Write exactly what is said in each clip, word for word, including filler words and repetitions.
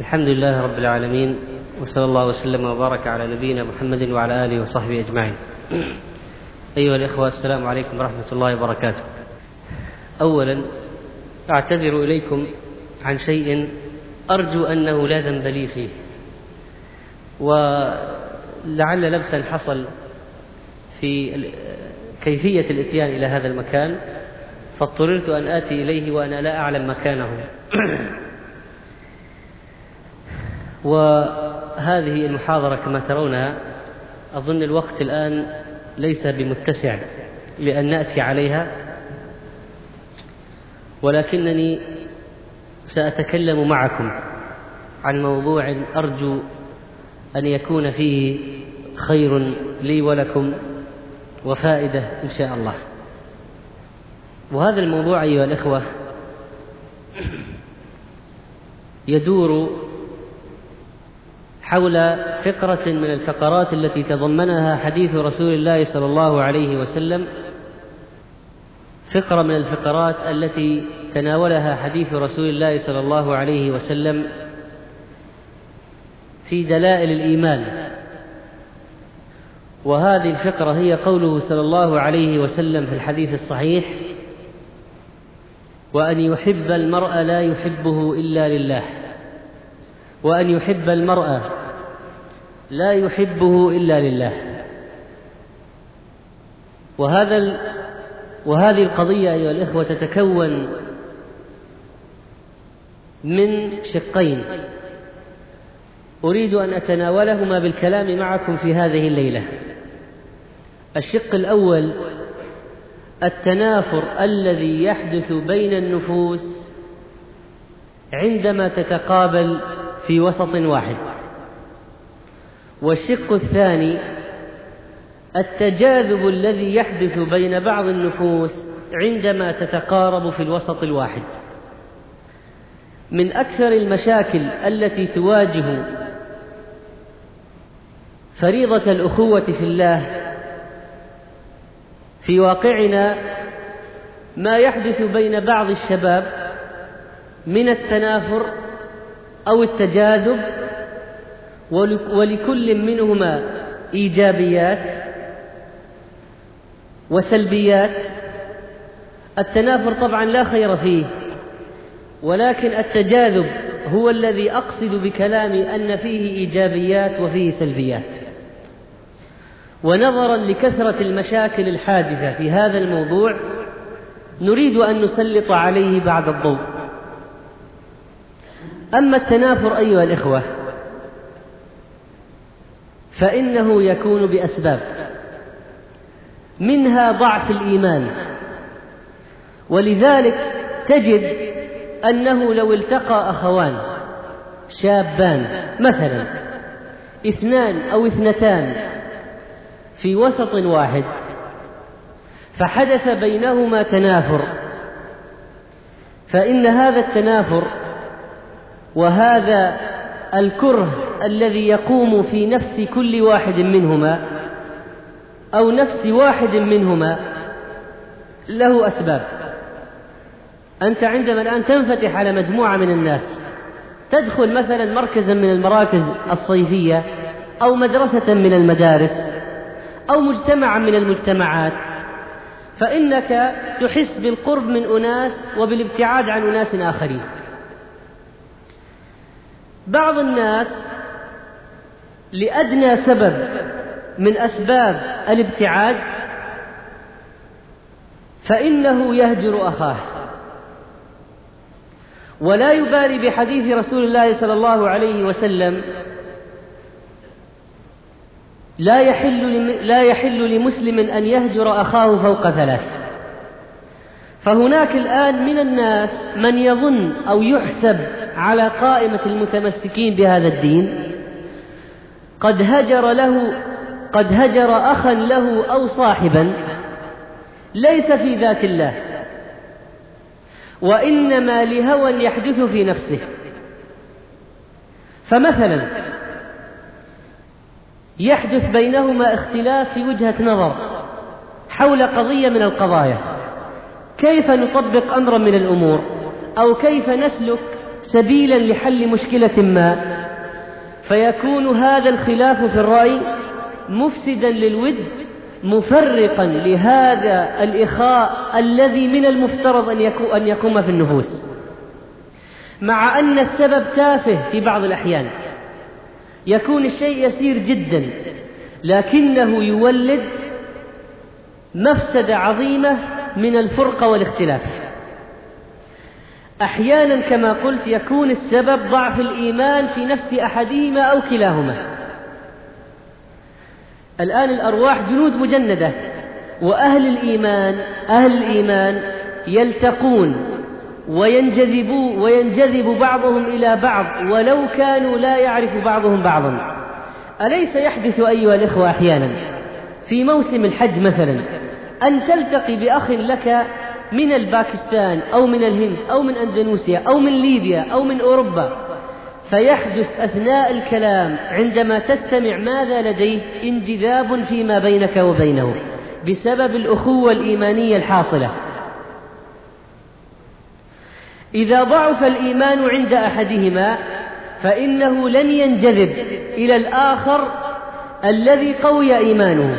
الحمد لله رب العالمين، وصلى الله وسلم وبارك على نبينا محمد وعلى آله وصحبه أجمعين. أيها الإخوة، السلام عليكم ورحمة الله وبركاته. أولا أعتذر إليكم عن شيء أرجو أنه لا ذنب لي فيه، ولعل لبسا حصل في كيفية الإتيان إلى هذا المكان فاضطررت أن آتي إليه وأنا لا أعلم مكانه. وهذه المحاضرة كما ترونها أظن الوقت الآن ليس بمتسع لأن نأتي عليها، ولكنني سأتكلم معكم عن موضوع أرجو أن يكون فيه خير لي ولكم وفائدة إن شاء الله. وهذا الموضوع أيها الإخوة يدور حول فقرة من الفقرات التي تضمنها حديث رسول الله صلى الله عليه وسلم، فقرة من الفقرات التي تناولها حديث رسول الله صلى الله عليه وسلم في دلائل الإيمان. وهذه الفقرة هي قوله صلى الله عليه وسلم في الحديث الصحيح: وأن يحب المرء لا يحبه إلا لله، وأن يحب المرء لا يحبه إلا لله. وهذا ال... وهذه القضية أيها الإخوة تتكون من شقين أريد أن أتناولهما بالكلام معكم في هذه الليلة. الشق الأول التنافر الذي يحدث بين النفوس عندما تتقابل في وسط واحد، والشق الثاني التجاذب الذي يحدث بين بعض النفوس عندما تتقارب في الوسط الواحد. من أكثر المشاكل التي تواجه فريضة الأخوة في الله في واقعنا ما يحدث بين بعض الشباب من التنافر أو التجاذب، ولكل منهما إيجابيات وسلبيات. التنافر طبعا لا خير فيه، ولكن التجاذب هو الذي أقصد بكلامي أن فيه إيجابيات وفيه سلبيات. ونظرا لكثرة المشاكل الحادثة في هذا الموضوع نريد أن نسلط عليه بعض الضوء. أما التنافر أيها الإخوة فإنه يكون بأسباب، منها ضعف الإيمان. ولذلك تجد أنه لو التقى أخوان شابان مثلا اثنان أو اثنتان في وسط واحد فحدث بينهما تنافر، فإن هذا التنافر وهذا الكره الذي يقوم في نفس كل واحد منهما أو نفس واحد منهما له أسباب. أنت عندما الآن تنفتح على مجموعة من الناس، تدخل مثلا مركزا من المراكز الصيفية أو مدرسة من المدارس أو مجتمعا من المجتمعات، فإنك تحس بالقرب من أناس وبالابتعاد عن أناس آخرين. بعض الناس لأدنى سبب من أسباب الابتعاد فإنه يهجر أخاه، ولا يبالي بحديث رسول الله صلى الله عليه وسلم: لا يحل لا يحل لمسلم أن يهجر أخاه فوق ثلاث. فهناك الآن من الناس من يظن أو يحسب على قائمة المتمسكين بهذا الدين قد هجر له قد هجر أخا له أو صاحبا ليس في ذات الله، وإنما لهوى يحدث في نفسه. فمثلا يحدث بينهما اختلاف في وجهة نظر حول قضية من القضايا، كيف نطبق أمرا من الأمور أو كيف نسلك سبيلا لحل مشكلة ما، فيكون هذا الخلاف في الرأي مفسدا للود مفرقا لهذا الإخاء الذي من المفترض أن يقوم في النفوس، مع أن السبب تافه في بعض الأحيان، يكون الشيء يسير جدا لكنه يولد مفسدة عظيمة من الفرقة والاختلاف. أحيانا كما قلت يكون السبب ضعف الإيمان في نفس أحدهما أو كلاهما. الآن الأرواح جنود مجندة، وأهل الإيمان أهل الإيمان يلتقون وينجذبوا وينجذب بعضهم إلى بعض ولو كانوا لا يعرف بعضهم بعضا. أليس يحدث أيها الإخوة أحيانا في موسم الحج مثلا أن تلتقي بأخ لك من الباكستان أو من الهند أو من أندونيسيا أو من ليبيا أو من أوروبا، فيحدث أثناء الكلام عندما تستمع ماذا لديه انجذاب فيما بينك وبينه بسبب الأخوة الإيمانية الحاصلة. إذا ضعف الإيمان عند أحدهما فإنه لن ينجذب إلى الآخر الذي قوي إيمانه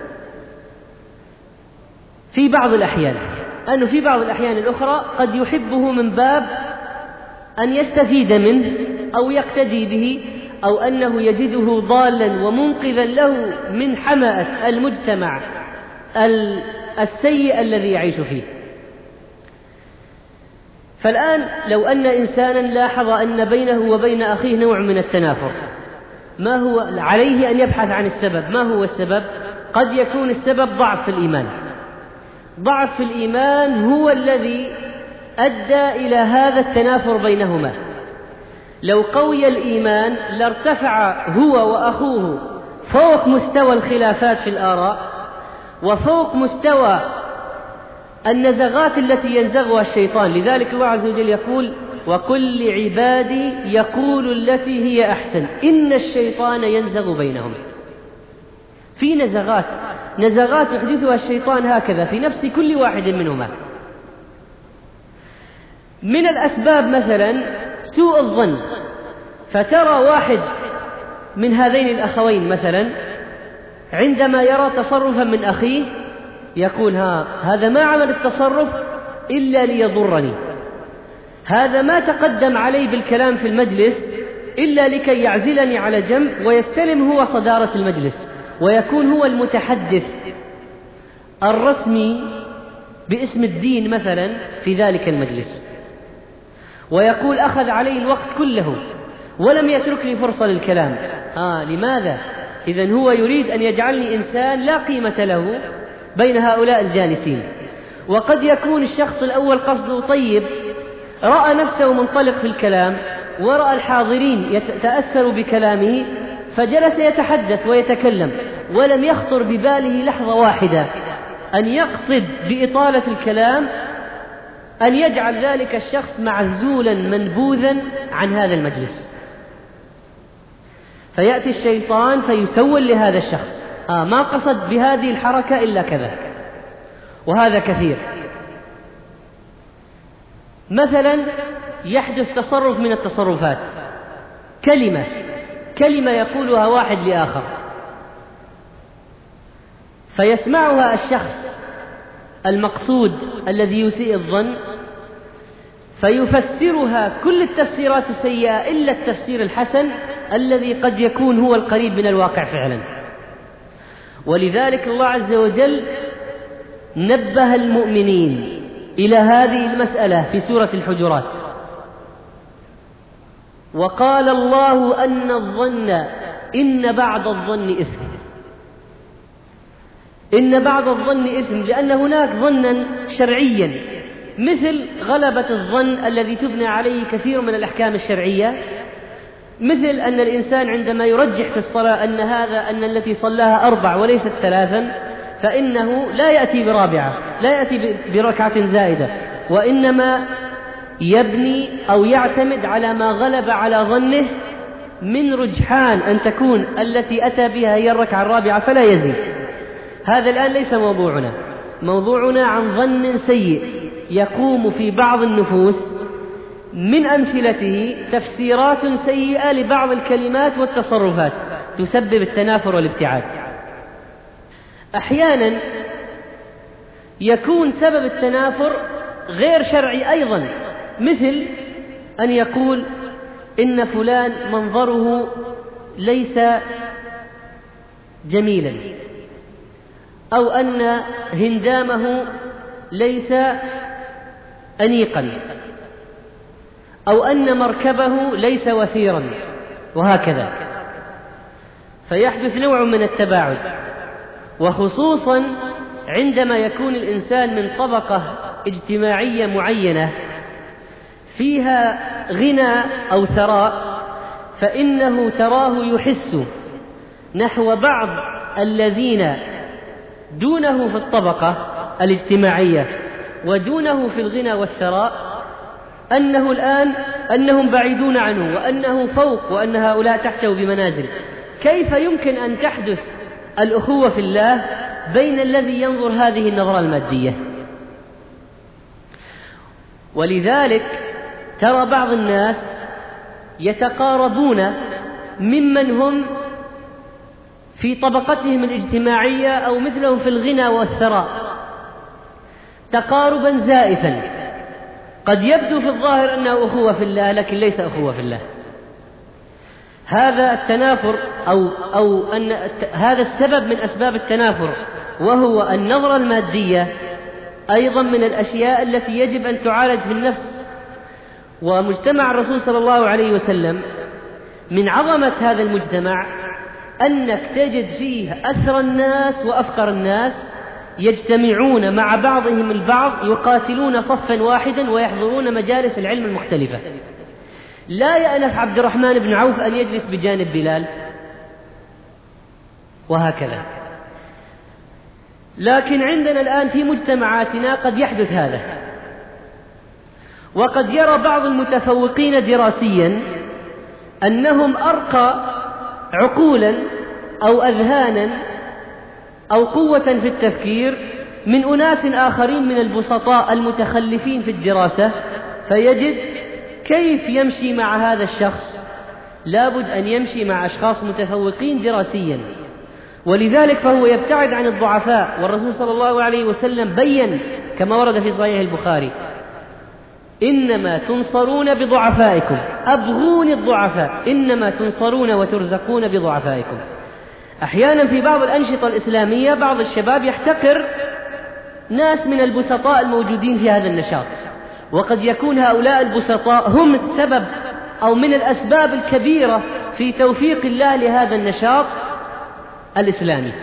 في بعض الأحيان، أنه في بعض الأحيان الأخرى قد يحبه من باب أن يستفيد منه أو يقتدي به، أو أنه يجده ضالا ومنقذا له من حمأة المجتمع السيء الذي يعيش فيه. فالآن لو أن إنسانا لاحظ أن بينه وبين أخيه نوع من التنافر، ما هو عليه أن يبحث عن السبب. ما هو السبب؟ قد يكون السبب ضعف في الإيمان. ضعف في الإيمان هو الذي أدى إلى هذا التنافر بينهما. لو قوي الإيمان لارتفع هو وأخوه فوق مستوى الخلافات في الآراء وفوق مستوى النزغات التي ينزغها الشيطان. لذلك الله عز وجل يقول: وقل لعبادي يقول التي هي أحسن إن الشيطان ينزغ بينهم. في نزغات نزغات يحدثها الشيطان هكذا في نفس كل واحد منهما. من الأسباب مثلا سوء الظن، فترى واحد من هذين الأخوين مثلا عندما يرى تصرفا من أخيه يقول: ها هذا ما عمل التصرف إلا ليضرني، هذا ما تقدم علي بالكلام في المجلس إلا لكي يعزلني على جنب ويستلم هو صدارة المجلس ويكون هو المتحدث الرسمي باسم الدين مثلا في ذلك المجلس، ويقول: أخذ علي الوقت كله ولم يترك لي فرصة للكلام. آه لماذا؟ إذن هو يريد أن يجعلني إنسان لا قيمة له بين هؤلاء الجالسين. وقد يكون الشخص الأول قصده طيب، رأى نفسه منطلق في الكلام ورأى الحاضرين يتأثروا بكلامه فجلس يتحدث ويتكلم، ولم يخطر بباله لحظة واحدة أن يقصد بإطالة الكلام أن يجعل ذلك الشخص معزولا منبوذا عن هذا المجلس. فيأتي الشيطان فيسول لهذا الشخص: آه ما قصد بهذه الحركة إلا كذا. وهذا كثير. مثلا يحدث تصرف من التصرفات، كلمة كلمة يقولها واحد لآخر فيسمعها الشخص المقصود الذي يسيء الظن فيفسرها كل التفسيرات السيئة إلا التفسير الحسن الذي قد يكون هو القريب من الواقع فعلا. ولذلك الله عز وجل نبه المؤمنين إلى هذه المسألة في سورة الحجرات: وقال الله أن الظن إن بعض الظن إثم. إن بعض الظن إثم لأن هناك ظنا شرعيا مثل غلبة الظن الذي تبنى عليه كثير من الأحكام الشرعية، مثل أن الإنسان عندما يرجح في الصلاة أن هذا أن التي صلاها أربع وليست ثلاثا فإنه لا يأتي برابعة، لا يأتي بركعة زائدة، وإنما يبني أو يعتمد على ما غلب على ظنه من رجحان أن تكون التي أتى بها هي الركعة الرابعة فلا يزيد. هذا الآن ليس موضوعنا. موضوعنا عن ظن سيء يقوم في بعض النفوس من أمثلته تفسيرات سيئة لبعض الكلمات والتصرفات تسبب التنافر والابتعاد. أحيانا يكون سبب التنافر غير شرعي أيضا، مثل أن يقول إن فلان منظره ليس جميلا، أو أن هندامه ليس أنيقا، أو أن مركبه ليس وثيرا، وهكذا، فيحدث نوع من التباعد. وخصوصا عندما يكون الإنسان من طبقة اجتماعية معينة فيها غنى أو ثراء، فإنه تراه يحس نحو بعض الذين دونه في الطبقة الاجتماعية ودونه في الغنى والثراء أنه الآن أنهم بعيدون عنه، وأنه فوق، وأن هؤلاء تحته بمنازل. كيف يمكن أن تحدث الأخوة في الله بين الذي ينظر هذه النظرة المادية؟ ولذلك ترى بعض الناس يتقاربون ممن هم في طبقتهم الاجتماعية أو مثلهم في الغنى والثراء تقاربا زائفا، قد يبدو في الظاهر أنه أخوة في الله لكن ليس أخوة في الله. هذا التنافر أو, أو أن هذا السبب من أسباب التنافر، وهو النظرة المادية، أيضا من الأشياء التي يجب أن تعالج في النفس. ومجتمع الرسول صلى الله عليه وسلم من عظمة هذا المجتمع أنك تجد فيه أثرى الناس وأفقر الناس يجتمعون مع بعضهم البعض، يقاتلون صفا واحدا ويحضرون مجالس العلم المختلفة. لا يأنف عبد الرحمن بن عوف أن يجلس بجانب بلال، وهكذا. لكن عندنا الآن في مجتمعاتنا قد يحدث هذا، وقد يرى بعض المتفوقين دراسيا أنهم أرقى عقولا أو أذهانا أو قوة في التفكير من أناس آخرين من البسطاء المتخلفين في الدراسة، فيجد كيف يمشي مع هذا الشخص؟ لابد أن يمشي مع أشخاص متفوقين دراسيا. ولذلك فهو يبتعد عن الضعفاء. والرسول صلى الله عليه وسلم بيّن كما ورد في صحيح البخاري: إنما تنصرون بضعفائكم، أبغون الضعفاء، إنما تنصرون وترزقون بضعفائكم. أحيانا في بعض الأنشطة الإسلامية بعض الشباب يحتقر ناس من البسطاء الموجودين في هذا النشاط، وقد يكون هؤلاء البسطاء هم السبب أو من الأسباب الكبيرة في توفيق الله لهذا النشاط الإسلامي،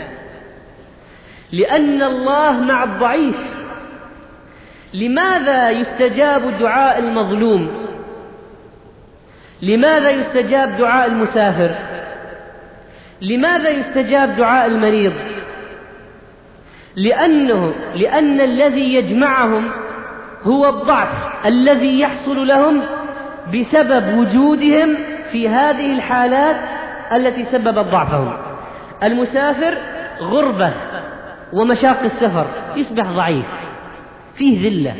لأن الله مع الضعيف. لماذا يستجاب دعاء المظلوم؟ لماذا يستجاب دعاء المسافر؟ لماذا يستجاب دعاء المريض؟ لأنه لأن الذي يجمعهم هو الضعف الذي يحصل لهم بسبب وجودهم في هذه الحالات التي سببت ضعفهم. المسافر غربة ومشاق السفر يصبح ضعيف، فيه ذلة.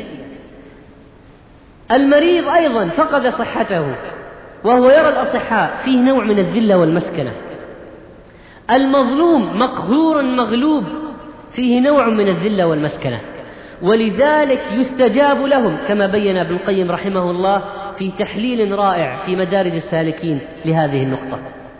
المريض أيضا فقد صحته وهو يرى الأصحاء، فيه نوع من الذلة والمسكنة. المظلوم مقهور مغلوب، فيه نوع من الذلة والمسكنة. ولذلك يستجاب لهم كما بين ابن القيم رحمه الله في تحليل رائع في مدارج السالكين لهذه النقطة.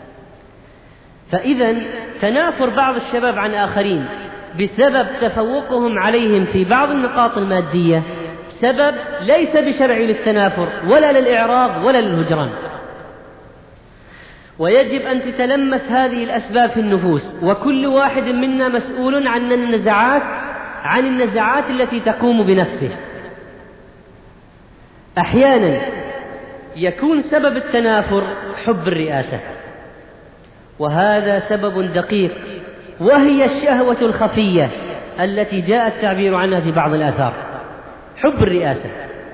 فإذا تنافر بعض الشباب عن آخرين بسبب تفوقهم عليهم في بعض النقاط المادية سبب ليس بشرعي للتنافر ولا للإعراض ولا للهجران. ويجب أن تتلمس هذه الأسباب في النفوس، وكل واحد منا مسؤول عن النزعات عن النزعات التي تقوم بنفسه. أحيانا يكون سبب التنافر حب الرئاسة، وهذا سبب دقيق، وهي الشهوة الخفية التي جاء التعبير عنها في بعض الآثار. حب الرئاسة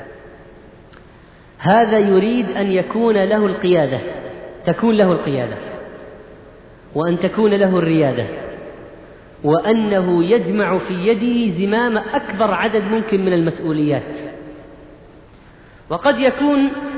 هذا يريد أن يكون له القيادة، تكون له القيادة، وأن تكون له الريادة، وأنه يجمع في يده زمام أكبر عدد ممكن من المسؤوليات. وقد يكون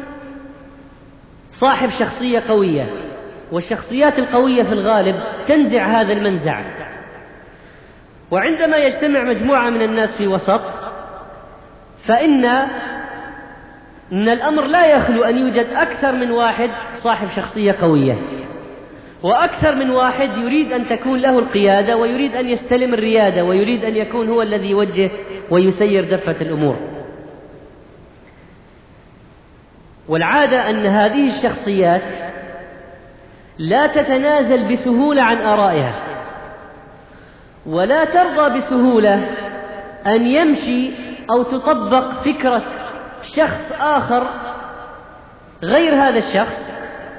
صاحب شخصية قوية، والشخصيات القوية في الغالب تنزع هذا المنزع. وعندما يجتمع مجموعة من الناس في وسط، فإن إن الأمر لا يخلو أن يوجد أكثر من واحد صاحب شخصية قوية، وأكثر من واحد يريد أن تكون له القيادة، ويريد أن يستلم الريادة، ويريد أن يكون هو الذي يوجه ويسير دفة الأمور. والعادة أن هذه الشخصيات لا تتنازل بسهولة عن آرائها، ولا ترضى بسهولة أن يمشي أو تطبق فكرة شخص آخر غير هذا الشخص.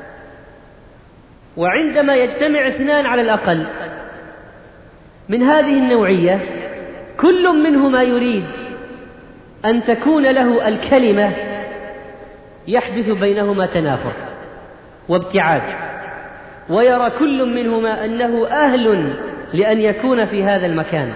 وعندما يجتمع اثنان على الأقل من هذه النوعية، كل منهما يريد أن تكون له الكلمة، يحدث بينهما تنافر وابتعاد، ويرى كل منهما أنه أهل لأن يكون في هذا المكان.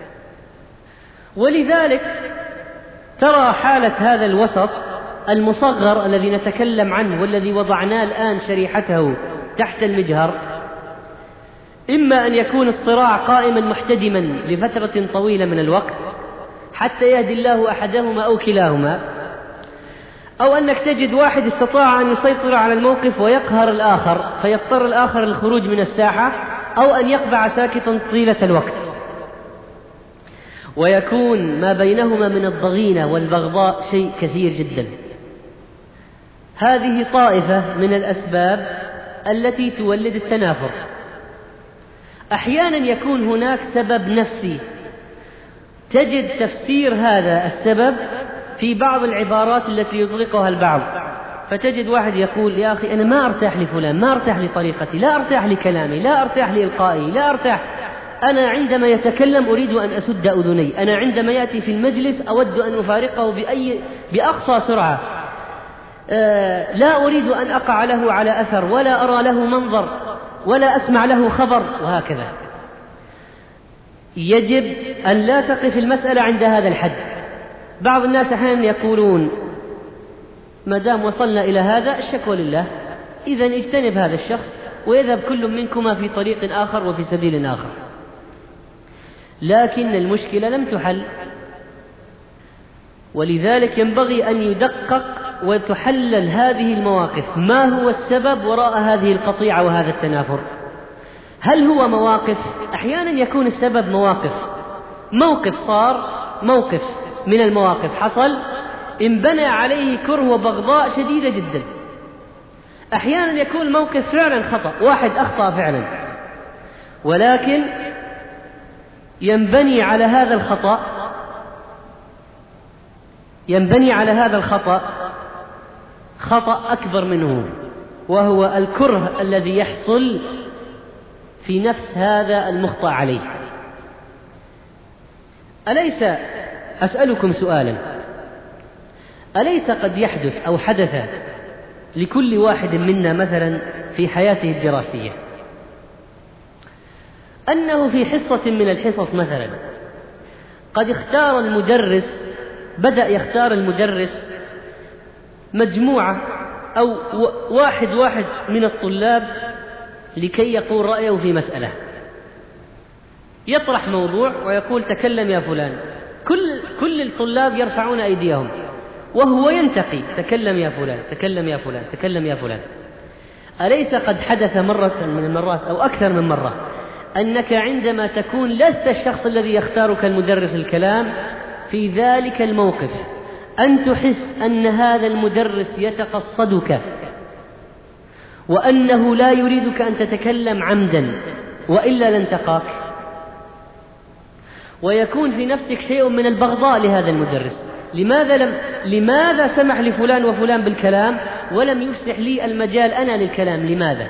ولذلك ترى حالة هذا الوسط المصغر الذي نتكلم عنه، والذي وضعناه الآن شريحته تحت المجهر، إما أن يكون الصراع قائما محتدما لفترة طويلة من الوقت حتى يهدي الله أحدهما أو كلاهما، أو أنك تجد واحد استطاع أن يسيطر على الموقف ويقهر الآخر فيضطر الآخر للخروج من الساحة، أو أن يقبع ساكتا طيلة الوقت، ويكون ما بينهما من الضغينة والبغضاء شيء كثير جدا. هذه طائفة من الأسباب التي تولد التنافر. أحيانا يكون هناك سبب نفسي، تجد تفسير هذا السبب في بعض العبارات التي يطلقها البعض، فتجد واحد يقول: يا أخي أنا ما أرتاح لفلان، ما أرتاح لطريقتي، لا أرتاح لكلامي، لا أرتاح لإلقائي، لا أرتاح، أنا عندما يتكلم أريد أن أسد أذني، أنا عندما يأتي في المجلس أود أن أفارقه بأي بأقصى سرعة، آه لا أريد أن أقع له على أثر، ولا أرى له منظر، ولا أسمع له خبر، وهكذا. يجب أن لا تقف المسألة عند هذا الحد. بعض الناس أحيانا يقولون: ما دام وصلنا إلى هذا الشكوى لله، إذن اجتنب هذا الشخص ويذهب كل منكما في طريق آخر وفي سبيل آخر. لكن المشكلة لم تحل، ولذلك ينبغي أن يدقق وتحلل هذه المواقف. ما هو السبب وراء هذه القطيعة وهذا التنافر؟ هل هو مواقف؟ أحيانا يكون السبب مواقف، موقف صار، موقف من المواقف حصل انبنى عليه كره وبغضاء شديدة جدا. أحيانا يكون الموقف فعلا خطأ، واحد أخطأ فعلا، ولكن ينبني على هذا الخطأ ينبني على هذا الخطأ خطأ أكبر منه، وهو الكره الذي يحصل في نفس هذا المخطئ عليه. أليس أسألكم سؤالا، أليس قد يحدث أو حدث لكل واحد منا مثلا في حياته الدراسية أنه في حصة من الحصص مثلا قد اختار المدرس بدأ يختار المدرس مجموعة أو واحد واحد من الطلاب لكي يقول رأيه في مسألة، يطرح موضوع ويقول: تكلم يا فلان. كل كل الطلاب يرفعون أيديهم وهو ينتقي: تكلم يا فلان، تكلم يا فلان، تكلم يا فلان. أليس قد حدث مرة من المرات أو أكثر من مرة أنك عندما تكون لست الشخص الذي يختارك المدرس الكلام في ذلك الموقف أن تحس أن هذا المدرس يتقصدك، وأنه لا يريدك أن تتكلم عمدا وإلا لانتقاك، ويكون في نفسك شيء من البغضاء لهذا المدرس؟ لماذا لم لماذا سمح لفلان وفلان بالكلام ولم يفسح لي المجال أنا للكلام؟ لماذا؟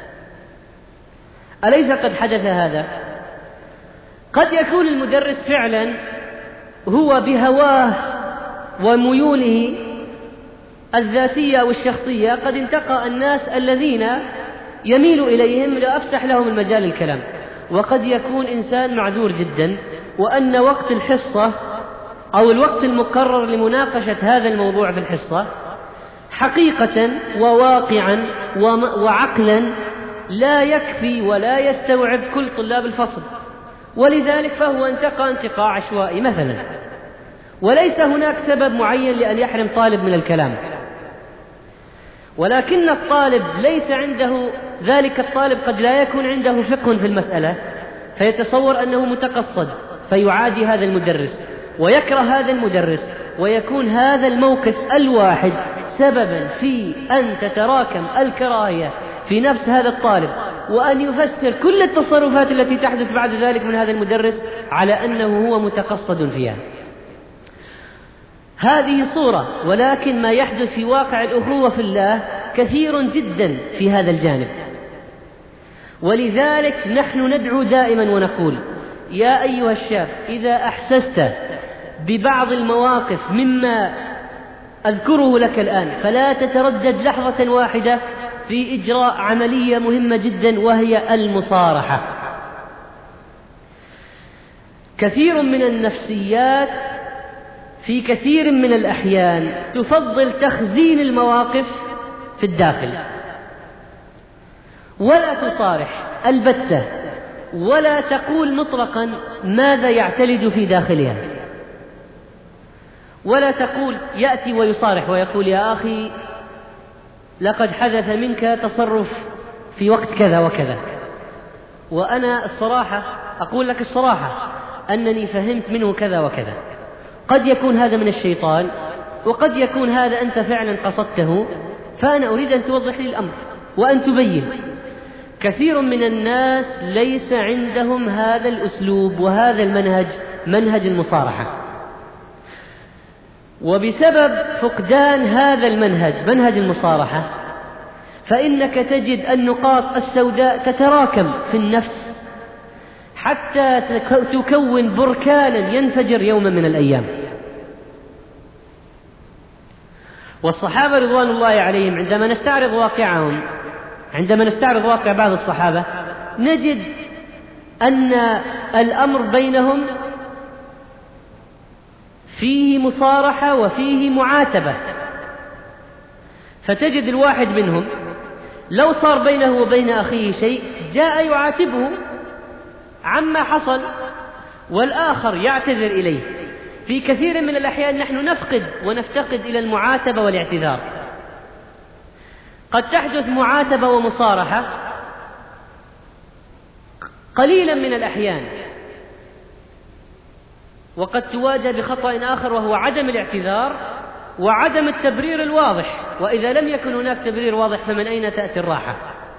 أليس قد حدث هذا؟ قد يكون المدرس فعلا هو بهواه وميوله الذاتية والشخصية قد انتقى الناس الذين يميل إليهم لأفسح لهم المجال الكلام، وقد يكون إنسان معذور جدا، وأن وقت الحصة أو الوقت المقرر لمناقشة هذا الموضوع في الحصة حقيقة وواقعا وعقلا لا يكفي ولا يستوعب كل طلاب الفصل، ولذلك فهو انتقى انتقاء عشوائي مثلا، وليس هناك سبب معين لأن يحرم طالب من الكلام، ولكن الطالب ليس عنده ذلك الطالب قد لا يكون عنده فقه في المسألة، فيتصور أنه متقصد فيعادي هذا المدرس ويكره هذا المدرس، ويكون هذا الموقف الواحد سببا في أن تتراكم الكراهية في نفس هذا الطالب، وأن يفسر كل التصرفات التي تحدث بعد ذلك من هذا المدرس على أنه هو متقصد فيها. هذه صورة، ولكن ما يحدث في واقع الأخوة في الله كثير جدا في هذا الجانب. ولذلك نحن ندعو دائما ونقول: يا أيها الشاب، إذا أحسست ببعض المواقف مما أذكره لك الآن فلا تتردد لحظة واحدة في إجراء عملية مهمة جدا، وهي المصارحة. كثير من النفسيات في كثير من الأحيان تفضل تخزين المواقف في الداخل، ولا تصارح البتة، ولا تقول مطلقا ماذا يعتلد في داخلها، ولا تقول يأتي ويصارح ويقول: يا أخي لقد حدث منك تصرف في وقت كذا وكذا، وأنا الصراحة أقول لك الصراحة أنني فهمت منه كذا وكذا. قد يكون هذا من الشيطان، وقد يكون هذا أنت فعلا قصدته، فأنا أريد أن توضح لي الأمر وأن تبين. كثير من الناس ليس عندهم هذا الأسلوب وهذا المنهج، منهج المصارحة، وبسبب فقدان هذا المنهج، منهج المصارحة، فإنك تجد النقاط السوداء تتراكم في النفس حتى تكون بركانا ينفجر يوما من الأيام. والصحابة رضوان الله عليهم عندما نستعرض واقعهم، عندما نستعرض واقع بعض الصحابة، نجد أن الأمر بينهم فيه مصارحة وفيه معاتبة. فتجد الواحد منهم لو صار بينه وبين أخيه شيء جاء يعاتبه عما حصل، والآخر يعتذر إليه. في كثير من الأحيان نحن نفقد ونفتقد إلى المعاتبة والاعتذار. قد تحدث معاتبة ومصارحة قليلا من الأحيان، وقد تواجه بخطأ آخر وهو عدم الاعتذار وعدم التبرير الواضح، وإذا لم يكن هناك تبرير واضح فمن أين تأتي الراحة؟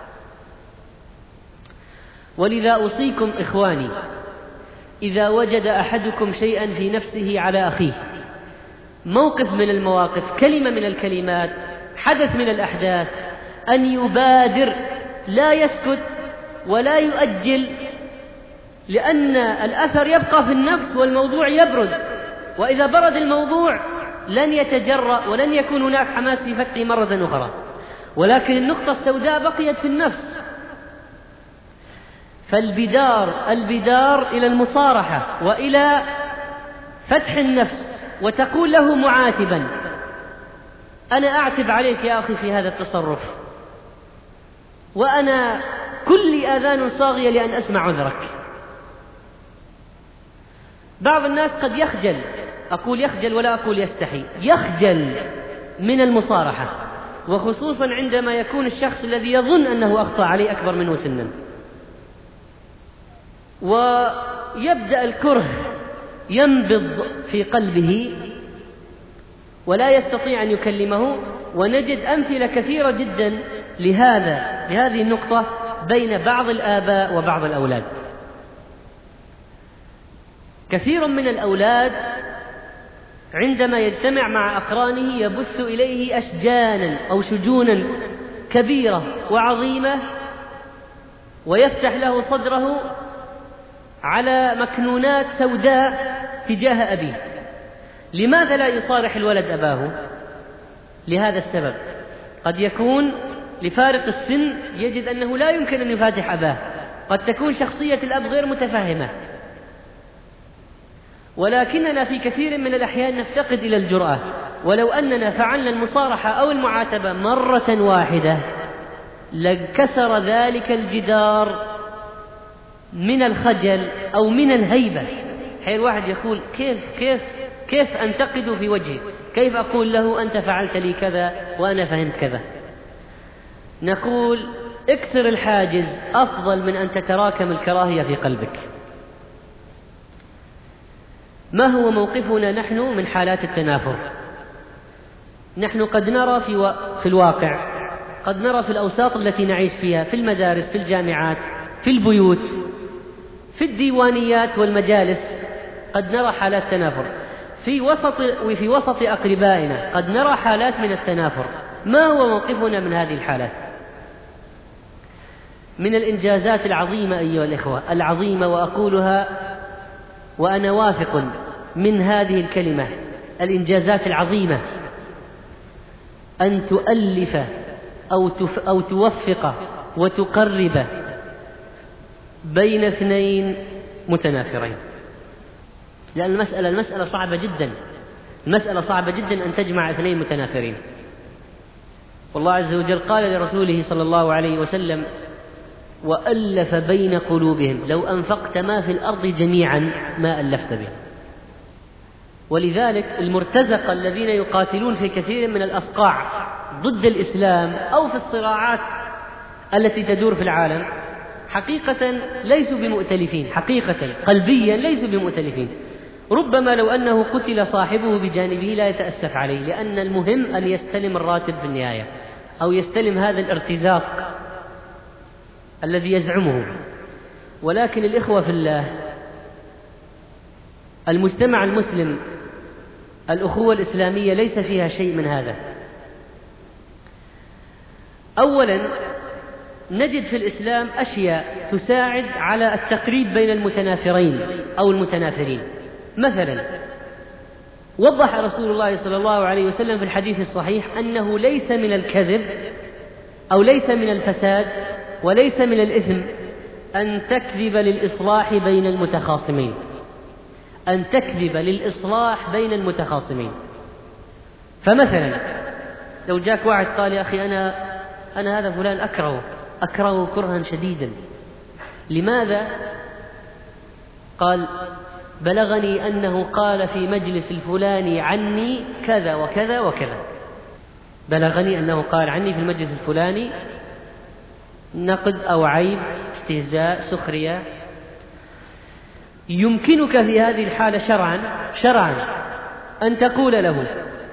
ولذا أوصيكم إخواني، إذا وجد أحدكم شيئا في نفسه على أخيه، موقف من المواقف، كلمة من الكلمات، حدث من الأحداث، أن يبادر، لا يسكت ولا يؤجل، لأن الأثر يبقى في النفس والموضوع يبرد، وإذا برد الموضوع لن يتجرأ ولن يكون هناك حماس في فتحه مرة أخرى، ولكن النقطة السوداء بقيت في النفس. فالبدار البدار إلى المصارحة وإلى فتح النفس، وتقول له معاتبا: أنا أعتب عليك يا أخي في هذا التصرف، وأنا كل آذان صاغية لأن أسمع عذرك. بعض الناس قد يخجل، أقول يخجل ولا أقول يستحي، يخجل من المصارحة، وخصوصا عندما يكون الشخص الذي يظن أنه أخطأ عليه أكبر منه سنا، ويبدأ الكره ينبض في قلبه ولا يستطيع أن يكلمه. ونجد أمثلة كثيرة جدا لهذا لهذه النقطة بين بعض الآباء وبعض الأولاد. كثير من الأولاد عندما يجتمع مع أقرانه يبث إليه أشجانا أو شجونا كبيرة وعظيمة، ويفتح له صدره على مكنونات سوداء تجاه أبيه. لماذا لا يصارح الولد أباه؟ لهذا السبب، قد يكون لفارق السن يجد أنه لا يمكن أن يفاتح أباه، قد تكون شخصية الأب غير متفاهمة، ولكننا في كثير من الأحيان نفتقد إلى الجرأة، ولو أننا فعلنا المصارحة أو المعاتبة مرة واحدة لانكسر ذلك الجدار من الخجل أو من الهيبة. حين الواحد يقول كيف كيف كيف أنتقد في وجهه، كيف أقول له أنت فعلت لي كذا وأنا فهمت كذا. نقول اكسر الحاجز أفضل من أن تتراكم الكراهية في قلبك. ما هو موقفنا نحن من حالات التنافر؟ نحن قد نرى في, و... في الواقع، قد نرى في الأوساط التي نعيش فيها، في المدارس، في الجامعات، في البيوت، في الديوانيات والمجالس، قد نرى حالات تنافر. في وسط وفي وسط أقربائنا قد نرى حالات من التنافر. ما هو موقفنا من هذه الحالات؟ من الإنجازات العظيمة أيها الإخوة، العظيمة، وأقولها وأنا واثق من هذه الكلمة، الإنجازات العظيمة أن تؤلف أو, تف أو توفق وتقرب بين اثنين متنافرين. لأن المسألة المسألة صعبة جدا، المسألة صعبة جدا أن تجمع اثنين متنافرين. والله عز وجل قال لرسوله صلى الله عليه وسلم: وألف بين قلوبهم لو أنفقت ما في الأرض جميعا ما ألفت به. ولذلك المرتزقة الذين يقاتلون في كثير من الأصقاع ضد الإسلام أو في الصراعات التي تدور في العالم حقيقة ليسوا بمؤتلفين، حقيقة قلبيا ليسوا بمؤتلفين. ربما لو أنه قتل صاحبه بجانبه لا يتأسف عليه، لأن المهم أن يستلم الراتب في النهاية أو يستلم هذا الارتزاق الذي يزعمه. ولكن الإخوة في الله، المجتمع المسلم، الأخوة الإسلامية ليس فيها شيء من هذا. أولا نجد في الإسلام أشياء تساعد على التقريب بين المتنافرين أو المتنافرين. مثلا وضح رسول الله صلى الله عليه وسلم في الحديث الصحيح أنه ليس من الكذب أو ليس من الفساد وليس من الإثم أن تكذب للإصلاح بين المتخاصمين، أن تكذب للإصلاح بين المتخاصمين. فمثلا لو جاك واحد قال: يا أخي أنا أنا هذا فلان أكرهه أكرهه كرها شديدا. لماذا؟ قال: بلغني أنه قال في مجلس الفلاني عني كذا وكذا وكذا. بلغني أنه قال عني في المجلس الفلاني نقد أو عيب، استهزاء، سخرية. يمكنك في هذه الحالة شرعا شرعا أن تقول له،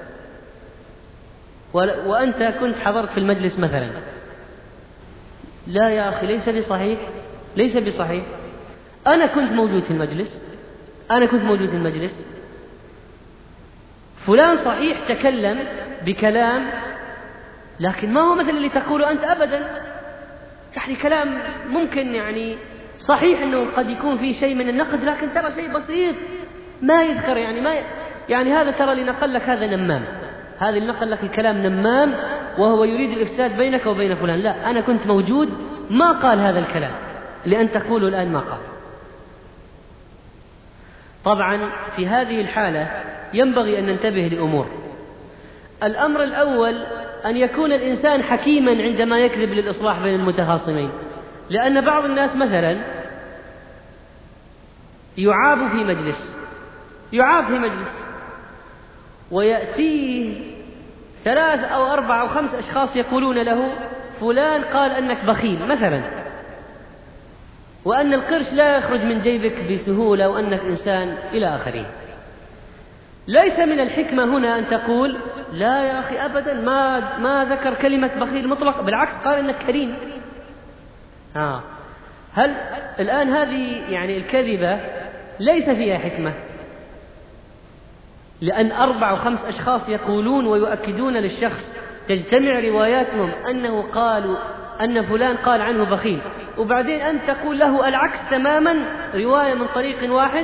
وأنت كنت حضرت في المجلس مثلا: لا يا أخي ليس بصحيح ليس بصحيح أنا كنت موجود في المجلس أنا كنت موجود في المجلس فلان صحيح تكلم بكلام، لكن ما هو مثل اللي تقوله أنت أبدا. يعني كلام ممكن يعني صحيح أنه قد يكون فيه شيء من النقد، لكن ترى شيء بسيط ما يذكر، يعني ما ي... يعني هذا ترى اللي نقل لك هذا نمام، هذا اللي نقل لك الكلام نمام وهو يريد الإفساد بينك وبين فلان. لا، أنا كنت موجود ما قال هذا الكلام اللي أنت تقوله الآن ما قال. طبعا في هذه الحالة ينبغي أن ننتبه لأمور. الأمر الأول أن يكون الإنسان حكيما عندما يكذب للإصلاح بين المتخاصمين، لأن بعض الناس مثلا يعاب في مجلس يعاب في مجلس ويأتيه ثلاث أو أربع أو خمس أشخاص يقولون له: فلان قال أنك بخيل مثلا، وأن القرش لا يخرج من جيبك بسهولة، وأنك إنسان إلى آخره. ليس من الحكمة هنا أن تقول: لا يا أخي أبدا ما ما ذكر كلمة بخيل مطلق، بالعكس قال إنك كريم. آه. هل الآن هذه يعني الكذبة ليس فيها حكمة، لأن أربع وخمس أشخاص يقولون ويؤكدون للشخص، تجتمع رواياتهم أنه قالوا أن فلان قال عنه بخيل، وبعدين أنت تقول له العكس تماما، رواية من طريق واحد.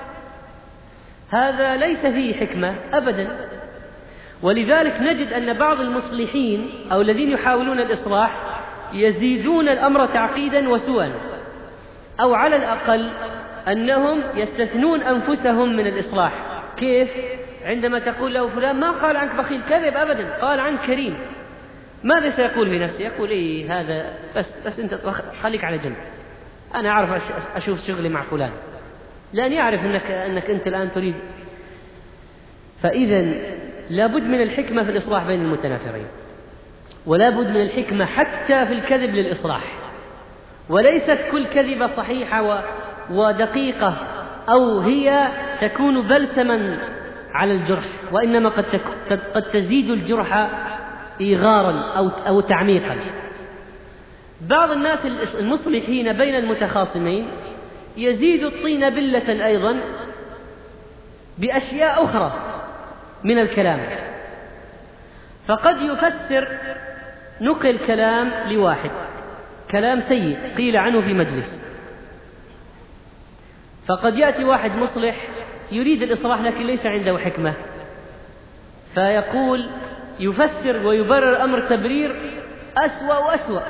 هذا ليس فيه حكمة أبدا. ولذلك نجد أن بعض المصلحين أو الذين يحاولون الإصلاح يزيدون الأمر تعقيدا وسوءا، أو على الأقل أنهم يستثنون أنفسهم من الإصلاح. كيف؟ عندما تقول له فلان ما قال عنك بخيل، كذب أبدا، قال عنك كريم، ماذا سيقول في نفسه؟ يقول إيه هذا بس, بس أنت خليك على جنب، أنا أعرف أشوف شغلي مع فلان، لأن يعرف أنك, أنك أنت الآن تريد. فإذا لابد من الحكمة في الإصلاح بين المتنافرين، ولا بد من الحكمة حتى في الكذب للإصلاح. وليست كل كذبة صحيحة ودقيقة أو هي تكون بلسما على الجرح، وإنما قد, قد تزيد الجرح إيغارا أو, أو تعميقا. بعض الناس المصلحين بين المتخاصمين يزيد الطين بلة أيضا بأشياء أخرى من الكلام، فقد يفسر نقل كلام لواحد، كلام سيء قيل عنه في مجلس، فقد يأتي واحد مصلح يريد الإصلاح لكن ليس عنده حكمة، فيقول يفسر ويبرر أمر تبرير أسوأ وأسوأ،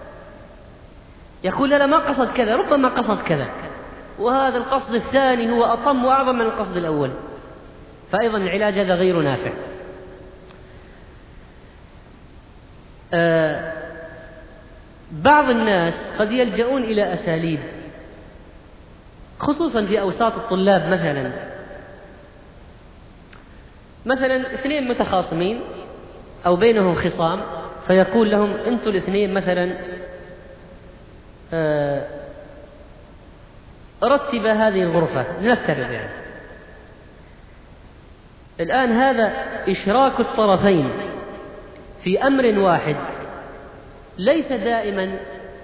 يقول لا ما قصد كذا، ربما قصد كذا، وهذا القصد الثاني هو أطم وأعظم من القصد الأول، فأيضا العلاج هذا غير نافع. آه بعض الناس قد يلجؤون إلى أساليب، خصوصا في أوساط الطلاب، مثلا مثلا اثنين متخاصمين أو بينهم خصام، فيقول لهم أنتم الاثنين مثلا آه رتب هذه الغرفة، لنفترض يعني الآن هذا إشراك الطرفين في أمر واحد ليس دائما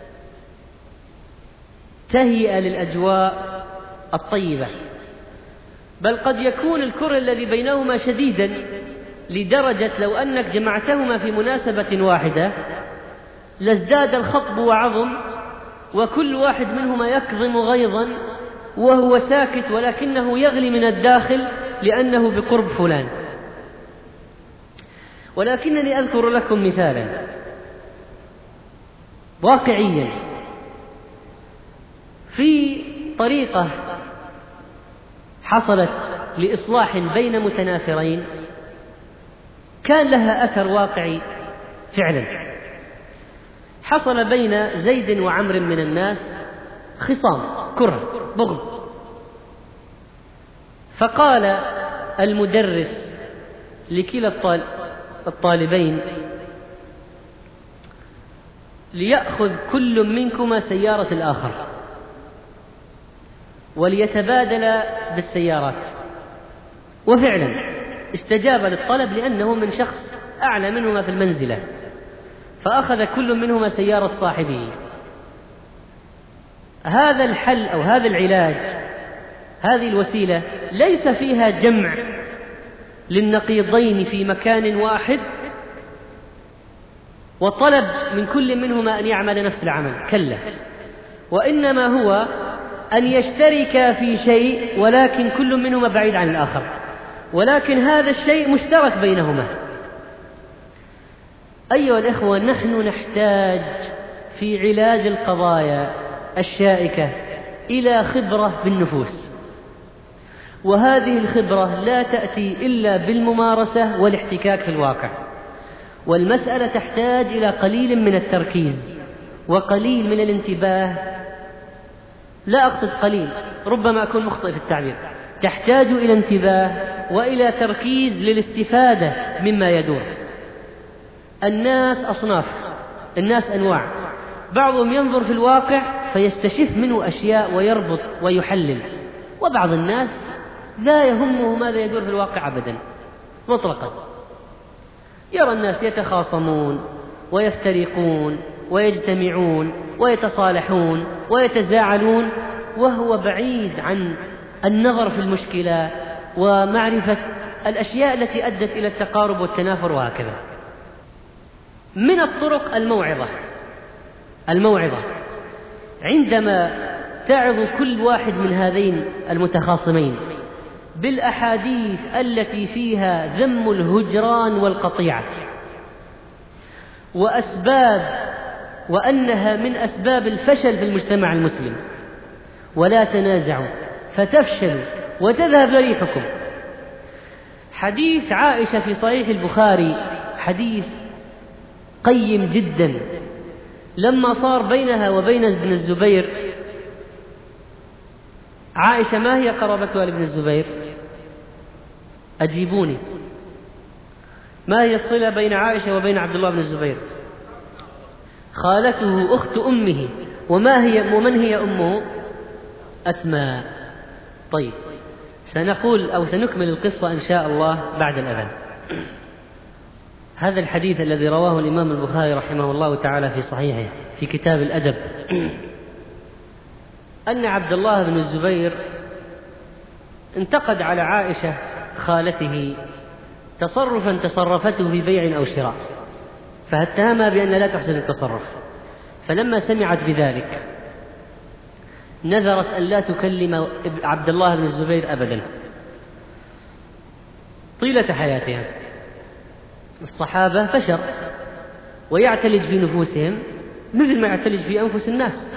تهيئة للأجواء الطيبة، بل قد يكون الكره الذي بينهما شديدا لدرجة لو أنك جمعتهما في مناسبة واحدة لازداد الخطب وعظم، وكل واحد منهما يكظم غيظا وهو ساكت ولكنه يغلي من الداخل لأنه بقرب فلان. ولكنني أذكر لكم مثالا واقعيا في طريقة حصلت لإصلاح بين متنافرين كان لها أثر واقعي فعلا. حصل بين زيد وعمر من الناس خصام، كره، بغض، فقال المدرس لكلا الطالبين ليأخذ كل منكما سيارة الآخر وليتبادل بالسيارات، وفعلا استجاب للطلب لأنه من شخص أعلى منهما في المنزلة، فأخذ كل منهما سيارة صاحبه. هذا الحل أو هذا العلاج، هذه الوسيلة ليس فيها جمع للنقيضين في مكان واحد وطلب من كل منهما أن يعمل نفس العمل، كلا، وإنما هو أن يشترك في شيء ولكن كل منهما بعيد عن الآخر، ولكن هذا الشيء مشترك بينهما. أيها الإخوة، نحن نحتاج في علاج القضايا الشائكة إلى خبرة بالنفوس، وهذه الخبرة لا تأتي إلا بالممارسة والاحتكاك في الواقع، والمسألة تحتاج إلى قليل من التركيز وقليل من الانتباه. لا أقصد قليل، ربما أكون مخطئ في التعبير، تحتاج إلى انتباه وإلى تركيز للاستفادة مما يدور. الناس أصناف، الناس أنواع، بعضهم ينظر في الواقع فيستشف منه أشياء ويربط ويحلل، وبعض الناس لا يهمه ماذا يدور في الواقع أبدا مطلقا، يرى الناس يتخاصمون ويفترقون ويجتمعون ويتصالحون ويتزاعلون، وهو بعيد عن النظر في المشكلة ومعرفة الأشياء التي أدت إلى التقارب والتنافر وهكذا. من الطرق الموعظة، الموعظة عندما تعظ كل واحد من هذين المتخاصمين بالأحاديث التي فيها ذم الهجران والقطيعة وأسباب وأنها من أسباب الفشل في المجتمع المسلم، ولا تنازعوا فتفشلوا وتذهب ريحكم. حديث عائشة في صحيح البخاري حديث قيم جدا. لما صار بينها وبين ابن الزبير، عائشة ما هي قرابتها لابن الزبير؟ أجيبوني، ما هي الصلة بين عائشة وبين عبد الله بن الزبير؟ خالته أخت أمه. وما هي ومن هي أمه؟ أسماء. طيب، سنقول أو سنكمل القصة إن شاء الله بعد الأذان. هذا الحديث الذي رواه الإمام البخاري رحمه الله تعالى في صحيحه في كتاب الأدب، أن عبد الله بن الزبير انتقد على عائشة خالته تصرفا تصرفته في بيع أو شراء، فاتهمها بأن لا تحسن التصرف. فلما سمعت بذلك نذرت أن لا تكلم عبد الله بن الزبير أبدا طيلة حياتها. الصحابة بشر ويعتلج في نفوسهم مثل ما يعتلج في أنفس الناس،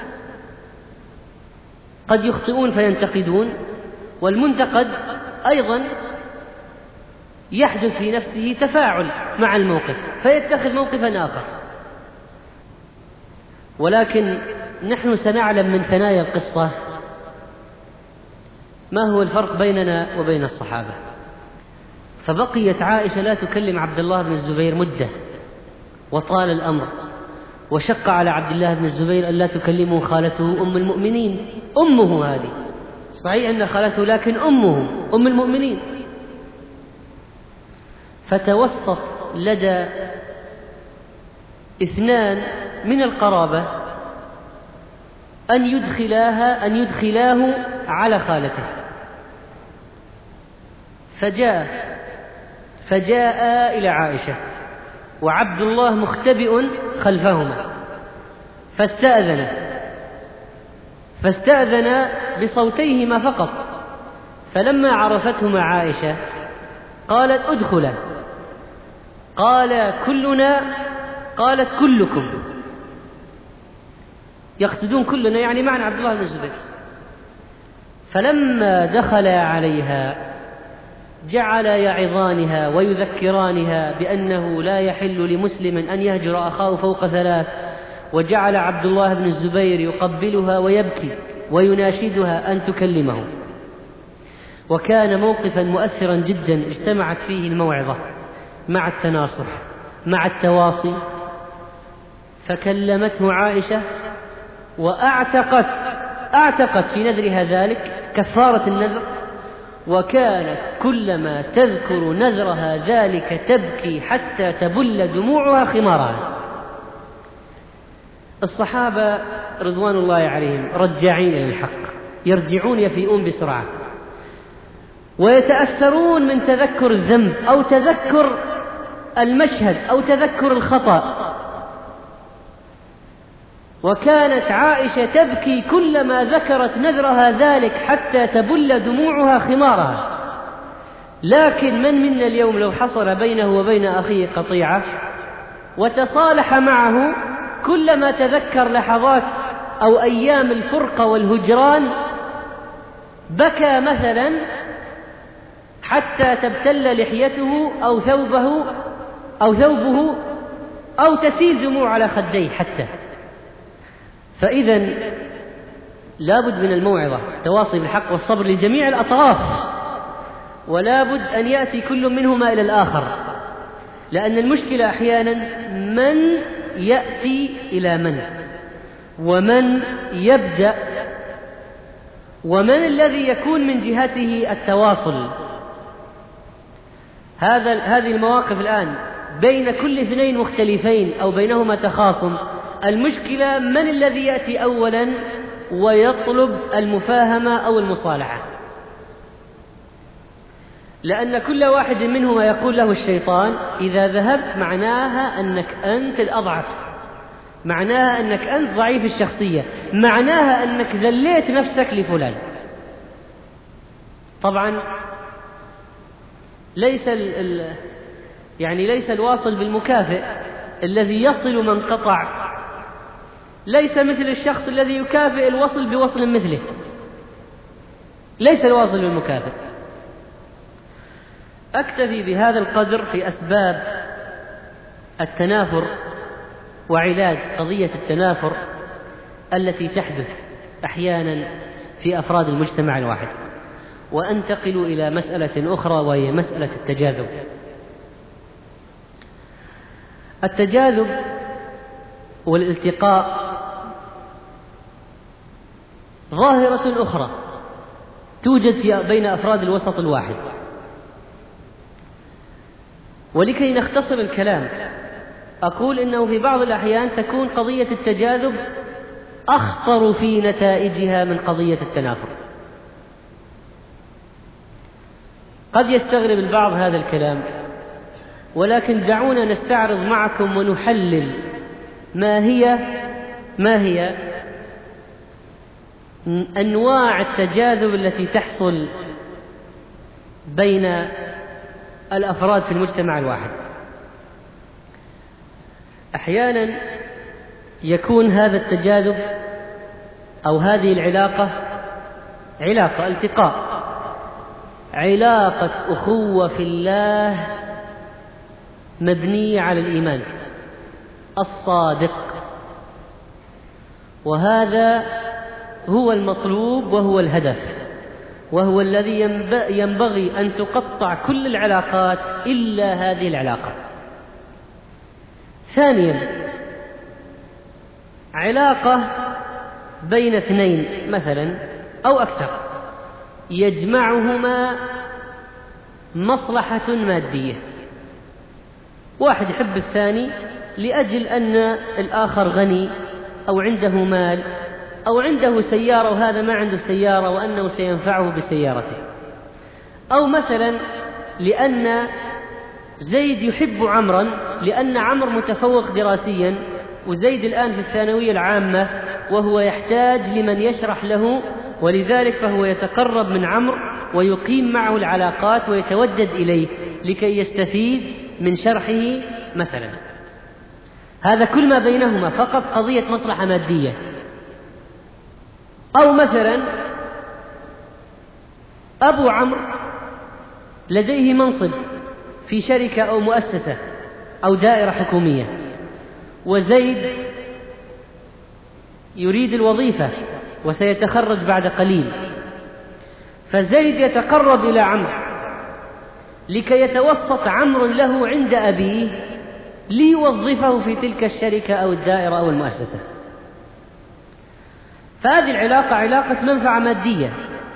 قد يخطئون فينتقدون، والمنتقد أيضا يحدث في نفسه تفاعل مع الموقف فيتخذ موقفا آخر. ولكن نحن سنعلم من ثنايا القصة ما هو الفرق بيننا وبين الصحابة. فبقيت عائشة لا تكلم عبد الله بن الزبير مدة، وطال الأمر، وشق على عبد الله بن الزبير أن لا تكلمه خالته أم المؤمنين، أمه هذه، صحيح أن خالته لكن أمه أم المؤمنين. فتوسط لدى اثنان من القرابة أن يدخلاها أن يدخلاه على خالته، فجاء فجاء إلى عائشة وعبد الله مختبئ خلفهما، فاستأذن فاستأذن بصوتيهما فقط. فلما عرفتهما عائشة قالت ادخلا، قال كلنا، قالت كلكم، يقصدون كلنا يعني معنى عبد الله بن الزبير. فلما دخل عليها جعل يعظانها ويذكرانها بأنه لا يحل لمسلم أن يهجر أخاه فوق ثلاث، وجعل عبد الله بن الزبير يقبلها ويبكي ويناشدها أن تكلمه. وكان موقفا مؤثرا جدا اجتمعت فيه الموعظة مع التناصح مع التواصي. فكلمته عائشة وأعتقت أعتقت في نذرها ذلك كفارة النذر، وكانت كلما تذكر نذرها ذلك تبكي حتى تبل دموعها خمارها. الصحابة رضوان الله عليهم رجاعين إلى الحق، يرجعون يفيئون بسرعة، ويتأثرون من تذكر الذنب أو تذكر المشهد أو تذكر الخطأ. وكانت عائشة تبكي كلما ذكرت نذرها ذلك حتى تبل دموعها خمارها. لكن من منا اليوم لو حصل بينه وبين أخيه قطيعة وتصالح معه، كلما تذكر لحظات أو أيام الفرقة والهجران بكى مثلا حتى تبتل لحيته أو ثوبه أو ثوبه أو تسيل دموع على خديه حتى. فإذا لابد من الموعظة، تواصي بالحق والصبر لجميع الأطراف، ولابد أن يأتي كل منهما إلى الآخر، لأن المشكلة أحيانا من يأتي إلى من، ومن يبدأ، ومن الذي يكون من جهته التواصل. هذا هذه المواقف الآن بين كل اثنين مختلفين أو بينهما تخاصم، المشكلة من الذي يأتي أولا ويطلب المفاهمة أو المصالحة، لأن كل واحد منهما يقول له الشيطان إذا ذهبت معناها أنك أنت الأضعف، معناها أنك أنت ضعيف الشخصية، معناها أنك ذليت نفسك لفلان. طبعا ليس ال ال يعني ليس الواصل بالمكافئ، الذي يصل من قطع ليس مثل الشخص الذي يكافئ الوصل بوصل مثله. ليس الواصل بالمكافئ. أكتفي بهذا القدر في أسباب التنافر وعلاج قضية التنافر التي تحدث أحيانا في أفراد المجتمع الواحد، وأنتقل إلى مسألة أخرى وهي مسألة التجاذب. التجاذب والالتقاء ظاهرة أخرى توجد في بين أفراد الوسط الواحد. ولكي نختصر الكلام أقول إنه في بعض الأحيان تكون قضية التجاذب أخطر في نتائجها من قضية التنافر. قد يستغرب البعض هذا الكلام، ولكن دعونا نستعرض معكم ونحلل ما هي ما هي أنواع التجاذب التي تحصل بين الأفراد في المجتمع الواحد. أحيانا يكون هذا التجاذب أو هذه العلاقة علاقة التقاء، علاقة أخوة في الله مبنية على الإيمان الصادق، وهذا هو المطلوب وهو الهدف، وهو الذي ينبغي أن تقطع كل العلاقات إلا هذه العلاقة. ثانيا، علاقة بين اثنين مثلا أو أكثر يجمعهما مصلحة مادية، واحد يحب الثاني لأجل أن الآخر غني أو عنده مال أو عنده سيارة وهذا ما عنده سيارة وأنه سينفعه بسيارته، أو مثلا لأن زيد يحب عمرا لأن عمر متفوق دراسيا وزيد الآن في الثانوية العامة وهو يحتاج لمن يشرح له، ولذلك فهو يتقرب من عمر ويقيم معه العلاقات ويتودد إليه لكي يستفيد من شرحه مثلا. هذا كل ما بينهما فقط قضية مصلحة مادية. أو مثلا أبو عمرو لديه منصب في شركة أو مؤسسة أو دائرة حكومية، وزيد يريد الوظيفة وسيتخرج بعد قليل، فزيد يتقرب إلى عمرو لكي يتوسط عمرو له عند أبيه ليوظفه في تلك الشركة أو الدائرة أو المؤسسة. فهذه العلاقة علاقة منفعة مادية.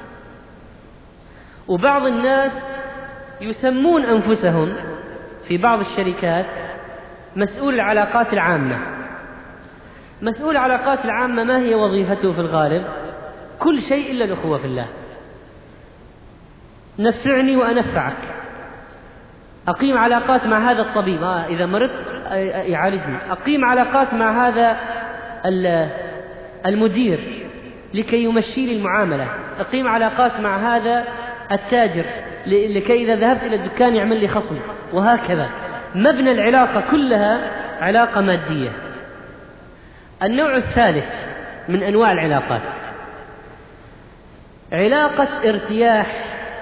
وبعض الناس يسمون أنفسهم في بعض الشركات مسؤول العلاقات العامة. مسؤول العلاقات العامة ما هي وظيفته في الغالب؟ كل شيء إلا الأخوة في الله. نفعني وأنفعك، أقيم علاقات مع هذا الطبيب آه إذا مرضت يعالجني، أقيم علاقات مع هذا المدير لكي يمشي لي المعاملة، أقيم علاقات مع هذا التاجر لكي إذا ذهبت إلى الدكان يعمل لي خصم، وهكذا. مبنى العلاقة كلها علاقة مادية. النوع الثالث من أنواع العلاقات علاقة ارتياح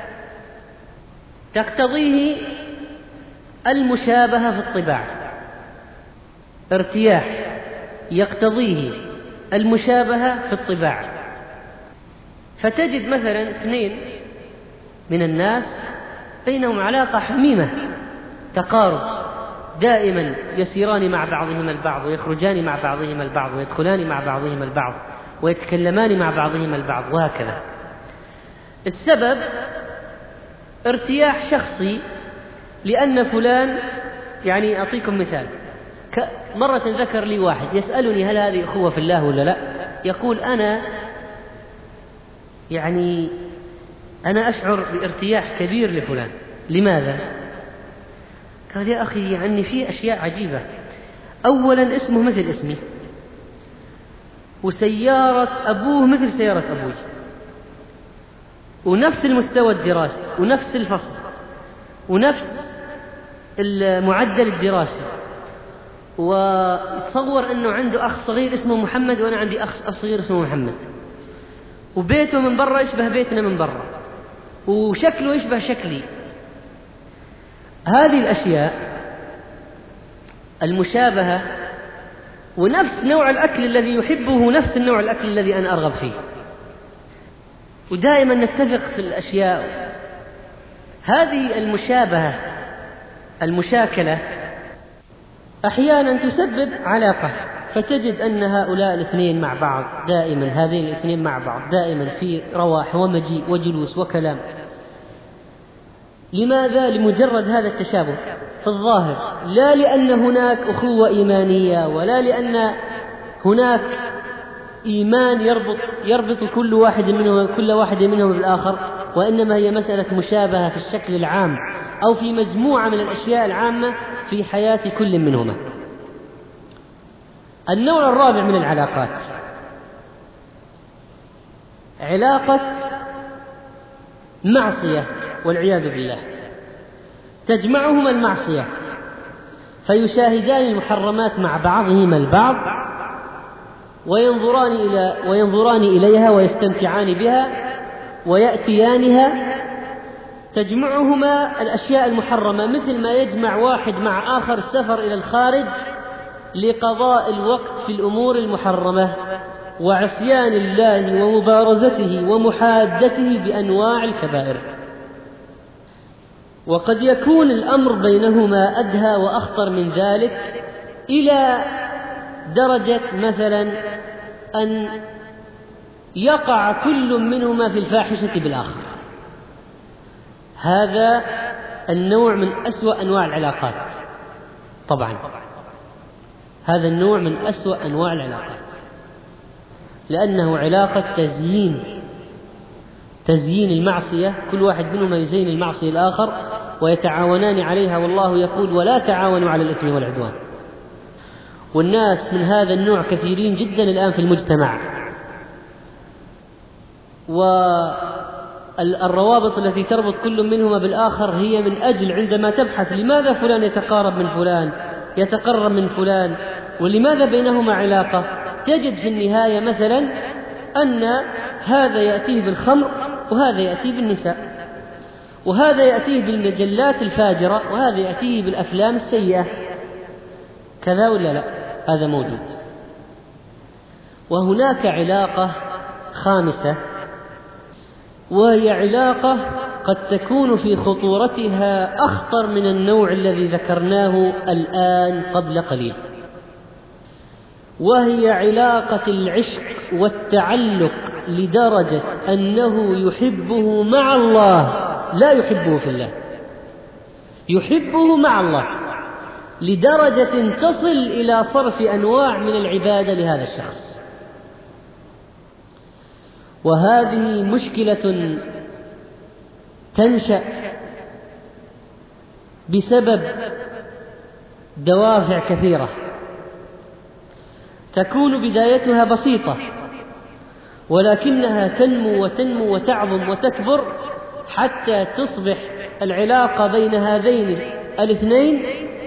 تقتضيه المشابهة في الطباع. ارتياح يقتضيه المشابهة في الطباع. فتجد مثلا اثنين من الناس بينهم علاقة حميمة، تقارب، دائما يسيران مع بعضهما البعض ويخرجان مع بعضهما البعض ويدخلان مع بعضهما البعض ويتكلمان مع بعضهما البعض وهكذا. السبب ارتياح شخصي، لأن فلان يعني أعطيكم مثال، مرة ذكر لي واحد يسألني هل هذه أخوة في الله ولا لا؟ يقول أنا يعني أنا أشعر بارتياح كبير لفلان. لماذا؟ قال يا أخي يعني في أشياء عجيبة. أولا اسمه مثل اسمي، وسيارة أبوه مثل سيارة أبوي، ونفس المستوى الدراسي ونفس الفصل ونفس المعدل الدراسي، وتصور أنه عنده أخ صغير اسمه محمد وأنا عندي أخ صغير اسمه محمد، وبيته من برا يشبه بيتنا من برا، وشكله يشبه شكلي. هذه الأشياء المشابهة، ونفس نوع الأكل الذي يحبه نفس النوع الأكل الذي أنا أرغب فيه، ودائما نتفق في الأشياء. هذه المشابهة المشاكلة أحيانا تسبب علاقة، فتجد أن هؤلاء الاثنين مع بعض دائما، هذين الاثنين مع بعض دائما في رواح ومجيء وجلوس وكلام. لماذا؟ لمجرد هذا التشابه في الظاهر، لا لأن هناك أخوة إيمانية، ولا لأن هناك إيمان يربط يربط كل واحد منهم كل واحد منهم بالآخر، وإنما هي مسألة مشابهة في الشكل العام أو في مجموعة من الأشياء العامة في حياة كل منهما. النوع الرابع من العلاقات علاقة معصية والعياذ بالله، تجمعهما المعصية، فيشاهدان المحرمات مع بعضهما البعض، وينظران إلى وينظران إليها ويستمتعان بها ويأتيانها. تجمعهما الأشياء المحرمة، مثل ما يجمع واحد مع آخر السفر إلى الخارج لقضاء الوقت في الأمور المحرمة وعصيان الله ومبارزته ومحادته بأنواع الكبائر. وقد يكون الأمر بينهما أدهى وأخطر من ذلك، إلى درجة مثلا أن يقع كل منهما في الفاحشة بالآخر. هذا النوع من أسوأ أنواع العلاقات، طبعا هذا النوع من أسوأ أنواع العلاقات، لأنه علاقة تزيين تزيين المعصية، كل واحد منهما يزين المعصية الآخر ويتعاونان عليها، والله يقول ولا تعاونوا على الإثم والعدوان. والناس من هذا النوع كثيرين جدا الآن في المجتمع، والروابط التي تربط كل منهما بالآخر هي من أجل عندما تبحث لماذا فلان يتقارب من فلان يتقرب من فلان ولماذا بينهما علاقة، تجد في النهاية مثلا أن هذا يأتيه بالخمر وهذا يأتيه بالنساء، وهذا يأتيه بالمجلات الفاجرة وهذا يأتيه بالأفلام السيئة. كذا ولا لا؟ هذا موجود. وهناك علاقة خامسة، وهي علاقة قد تكون في خطورتها أخطر من النوع الذي ذكرناه الآن قبل قليل، وهي علاقة العشق والتعلق لدرجة أنه يحبه مع الله لا يحبه في الله، يحبه مع الله لدرجة تصل إلى صرف أنواع من العبادة لهذا الشخص. وهذه مشكلة تنشأ بسبب دوافع كثيرة، تكون بدايتها بسيطة ولكنها تنمو وتنمو وتعظم وتكبر حتى تصبح العلاقة بين هذين الاثنين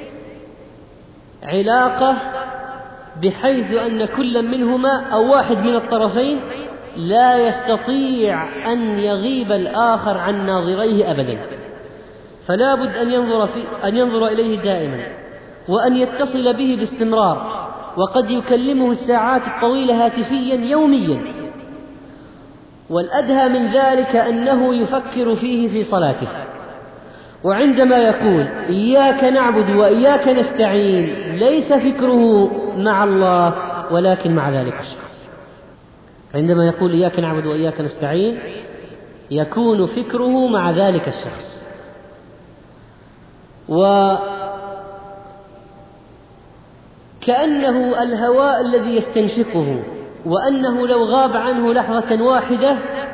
علاقة بحيث أن كل منهما أو واحد من الطرفين لا يستطيع أن يغيب الآخر عن ناظريه أبدا، فلا بد أن ينظر, في أن ينظر إليه دائما وأن يتصل به باستمرار، وقد يكلمه الساعات الطويلة هاتفيا يوميا. والأدهى من ذلك أنه يفكر فيه في صلاته، وعندما يقول إياك نعبد وإياك نستعين ليس فكره مع الله ولكن مع ذلك الشخص. عندما يقول إياك نعبد وإياك نستعين يكون فكره مع ذلك الشخص، وكأنه الهواء الذي يستنشقه، وأنه لو غاب عنه لحظة واحدة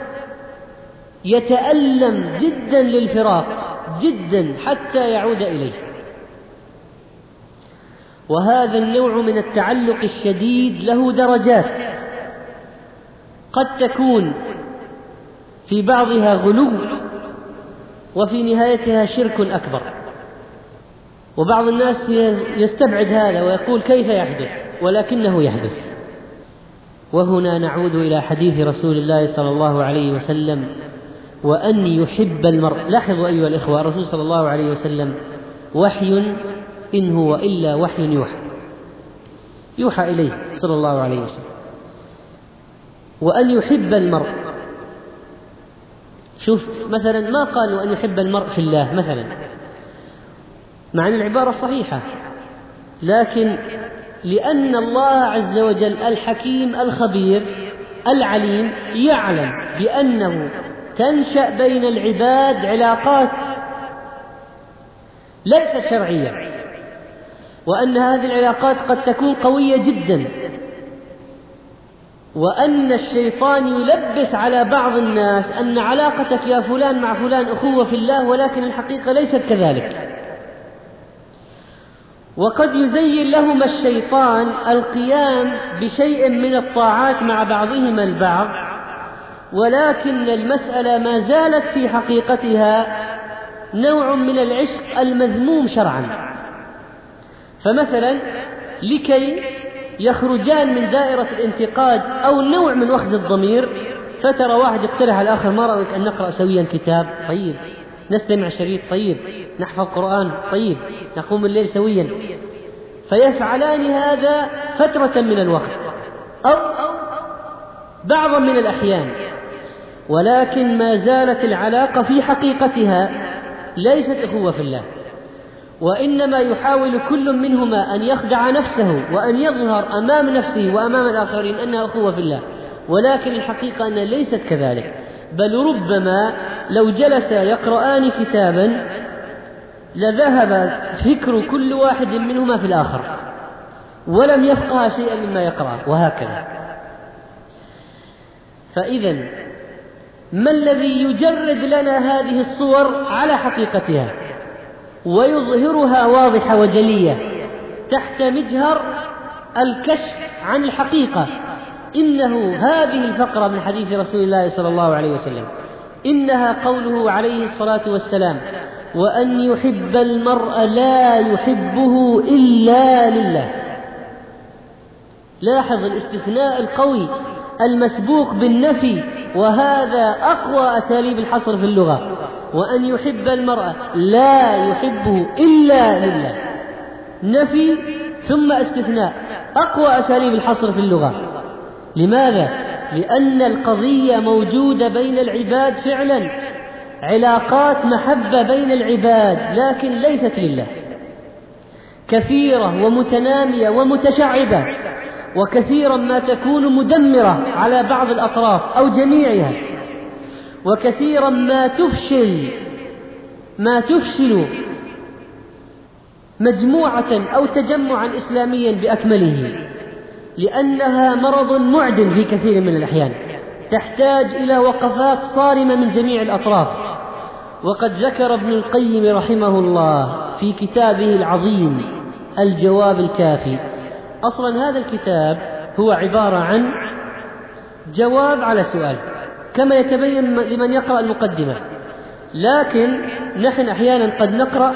يتألم جدا للفراق جدا حتى يعود إليه. وهذا النوع من التعلق الشديد له درجات، قد تكون في بعضها غلو وفي نهايتها شرك أكبر، وبعض الناس يستبعد هذا ويقول كيف يحدث، ولكنه يحدث. وهنا نعود إلى حديث رسول الله صلى الله عليه وسلم: وأن يحب المرء. لاحظوا أيها الإخوة، الرسول صلى الله عليه وسلم وحي إن هو إلا وحي يوحى يوحى إليه صلى الله عليه وسلم. وأن يحب المرء، شوف مثلا ما قالوا أن يحب المرء في الله مثلا، مع أن العبارة صحيحة، لكن لأن الله عز وجل الحكيم الخبير العليم يعلم بأنه تنشأ بين العباد علاقات ليست شرعية، وأن هذه العلاقات قد تكون قوية جدا، وأن الشيطان يلبس على بعض الناس أن علاقتك يا فلان مع فلان أخوة في الله، ولكن الحقيقة ليست كذلك. وقد يزين لهما الشيطان القيام بشيء من الطاعات مع بعضهما البعض، ولكن المسألة ما زالت في حقيقتها نوع من العشق المذموم شرعا. فمثلا لكي يخرجان من دائرة الانتقاد أو نوع من أخذ الضمير، فترى واحد يقترح على الآخر: ما رأيك أن نقرأ سويا كتاب؟ طيب. نستمع شريط؟ طيب. نحفظ قرآن؟ طيب. نقوم الليل سويا. فيفعلان هذا فترة من الوقت أو بعضا من الأحيان، ولكن ما زالت العلاقة في حقيقتها ليست أخوة في الله، وإنما يحاول كل منهما أن يخدع نفسه وأن يظهر أمام نفسه وأمام الآخرين أنها أخوة في الله، ولكن الحقيقة أنها ليست كذلك. بل ربما لو جلس يقرآن كتابا لذهب فكر كل واحد منهما في الآخر ولم يفقه شيئا مما يقرأ، وهكذا. فإذا ما الذي يجرد لنا هذه الصور على حقيقتها ويظهرها واضحة وجلية تحت مجهر الكشف عن الحقيقة؟ إنه هذه الفقرة من حديث رسول الله صلى الله عليه وسلم، إنها قوله عليه الصلاة والسلام: وأن يحب المرء لا يحبه إلا لله. لاحظ الاستثناء القوي المسبوق بالنفي، وهذا أقوى أساليب الحصر في اللغة. وأن يحب المرء لا يحبه إلا لله، نفي ثم استثناء، أقوى أساليب الحصر في اللغة. لماذا؟ لأن القضية موجودة بين العباد فعلا، علاقات محبة بين العباد، لكن ليست لله، كثيرة ومتنامية ومتشعبة، وكثيرا ما تكون مدمرة على بعض الأطراف أو جميعها، وكثيرا ما تفشل ما تفشل مجموعة أو تجمعا إسلاميا بأكمله، لأنها مرض معدن في كثير من الأحيان، تحتاج إلى وقفات صارمة من جميع الأطراف. وقد ذكر ابن القيم رحمه الله في كتابه العظيم الجواب الكافي، أصلا هذا الكتاب هو عبارة عن جواب على سؤال كما يتبين لمن يقرأ المقدمة، لكن نحن أحيانا قد نقرأ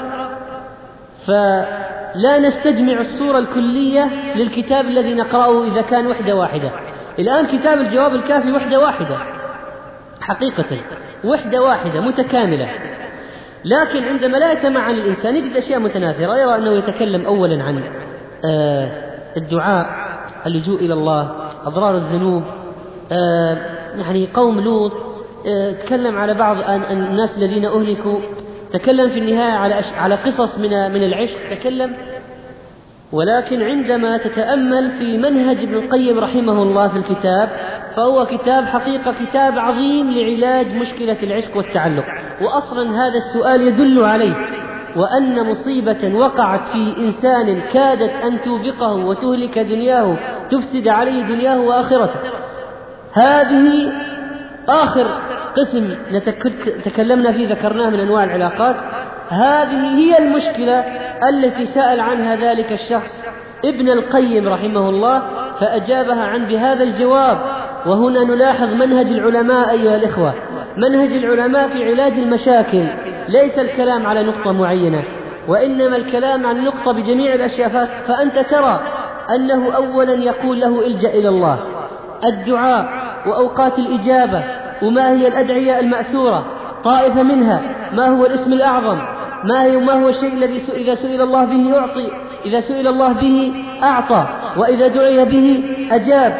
فلا نستجمع الصورة الكلية للكتاب الذي نقرأه إذا كان وحدة واحدة. الآن كتاب الجواب الكافي وحدة واحدة، حقيقة وحدة واحدة متكاملة، لكن عندما لا يتمعن الإنسان يجد أشياء متناثرة. يرى أنه يتكلم أولا عن الدعاء، اللجوء إلى الله، أضرار الذنوب، يعني قوم لوط، تكلم على بعض الناس الذين أهلكوا، تكلم في النهاية على على قصص من من العشق، تكلم. ولكن عندما تتأمل في منهج ابن القيم رحمه الله في الكتاب، فهو كتاب حقيقة كتاب عظيم لعلاج مشكلة العشق والتعلق. وأصلا هذا السؤال يدل عليه، وأن مصيبة وقعت في إنسان كادت أن توبقه وتهلك دنياه، تفسد عليه دنياه وآخرته. هذه آخر قسم تكلمنا فيه ذكرناه من أنواع العلاقات. هذه هي المشكلة التي سأل عنها ذلك الشخص ابن القيم رحمه الله، فأجابها عن بهذا الجواب. وهنا نلاحظ منهج العلماء أيها الإخوة، منهج العلماء في علاج المشاكل ليس الكلام على نقطة معينة، وإنما الكلام عن نقطة بجميع الأشياء. فأنت ترى أنه أولا يقول له الجأ إلى الله، الدعاء وأوقات الإجابة، وما هي الأدعية المأثورة، طائفة منها، ما هو الاسم الأعظم، ما هي ما هو الشيء الذي إذا سئل الله به يعطي، إذا سئل الله به أعطى، وإذا دعي به أجاب،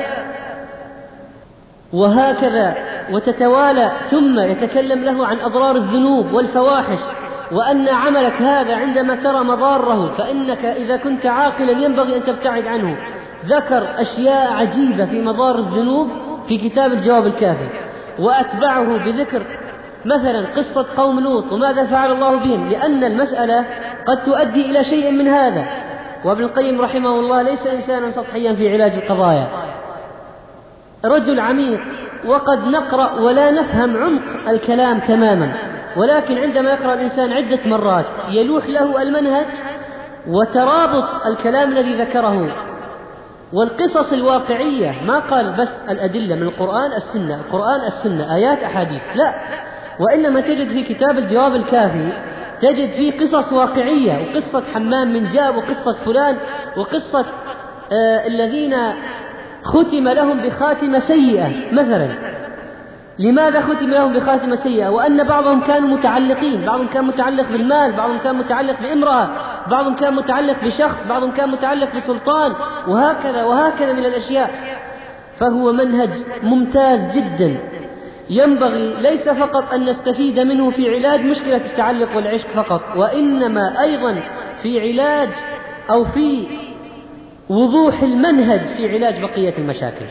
وهكذا وتتوالى. ثم يتكلم له عن أضرار الذنوب والفواحش، وأن عملك هذا عندما ترى مضاره فإنك إذا كنت عاقلا ينبغي أن تبتعد عنه. ذكر أشياء عجيبة في مضار الذنوب في كتاب الجواب الكافي، وأتبعه بذكر مثلا قصة قوم لوط وماذا فعل الله بهم، لأن المسألة قد تؤدي إلى شيء من هذا. وابن القيم رحمه الله ليس إنسانا سطحيا في علاج القضايا، رجل عميق، وقد نقرأ ولا نفهم عمق الكلام تماما، ولكن عندما يقرأ الإنسان عدة مرات يلوح له المنهج وترابط الكلام الذي ذكره والقصص الواقعية. ما قال بس الأدلة من القرآن السنة، القرآن السنة، آيات أحاديث، لا، وإنما تجد في كتاب الجواب الكافي تجد فيه قصص واقعية، وقصة حمام من جاب، وقصة فلان، وقصة آه الذين ختم لهم بخاتمة سيئة مثلا. لماذا ختم لهم بخاتمة سيئة؟ وأن بعضهم كانوا متعلقين، بعضهم كان متعلق بالمال، بعضهم كان متعلق بامرأة، بعضهم كان متعلق بشخص، بعضهم كان متعلق بسلطان، وهكذا وهكذا من الأشياء. فهو منهج ممتاز جدا، ينبغي ليس فقط أن نستفيد منه في علاج مشكلة التعلق والعشق فقط، وإنما أيضا في علاج أو في وضوح المنهج في علاج بقية المشاكل.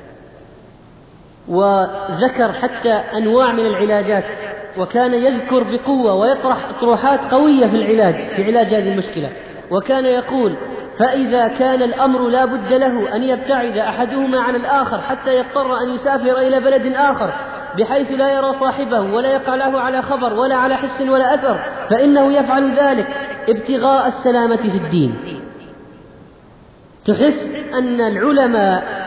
وذكر حتى أنواع من العلاجات، وكان يذكر بقوة ويطرح أطروحات قوية في العلاج في علاج هذه المشكلة. وكان يقول: فإذا كان الأمر لا بد له أن يبتعد أحدهما عن الآخر حتى يضطر أن يسافر إلى بلد آخر بحيث لا يرى صاحبه ولا يقع له على خبر ولا على حس ولا أثر، فإنه يفعل ذلك ابتغاء السلامة في الدين. تحس أن العلماء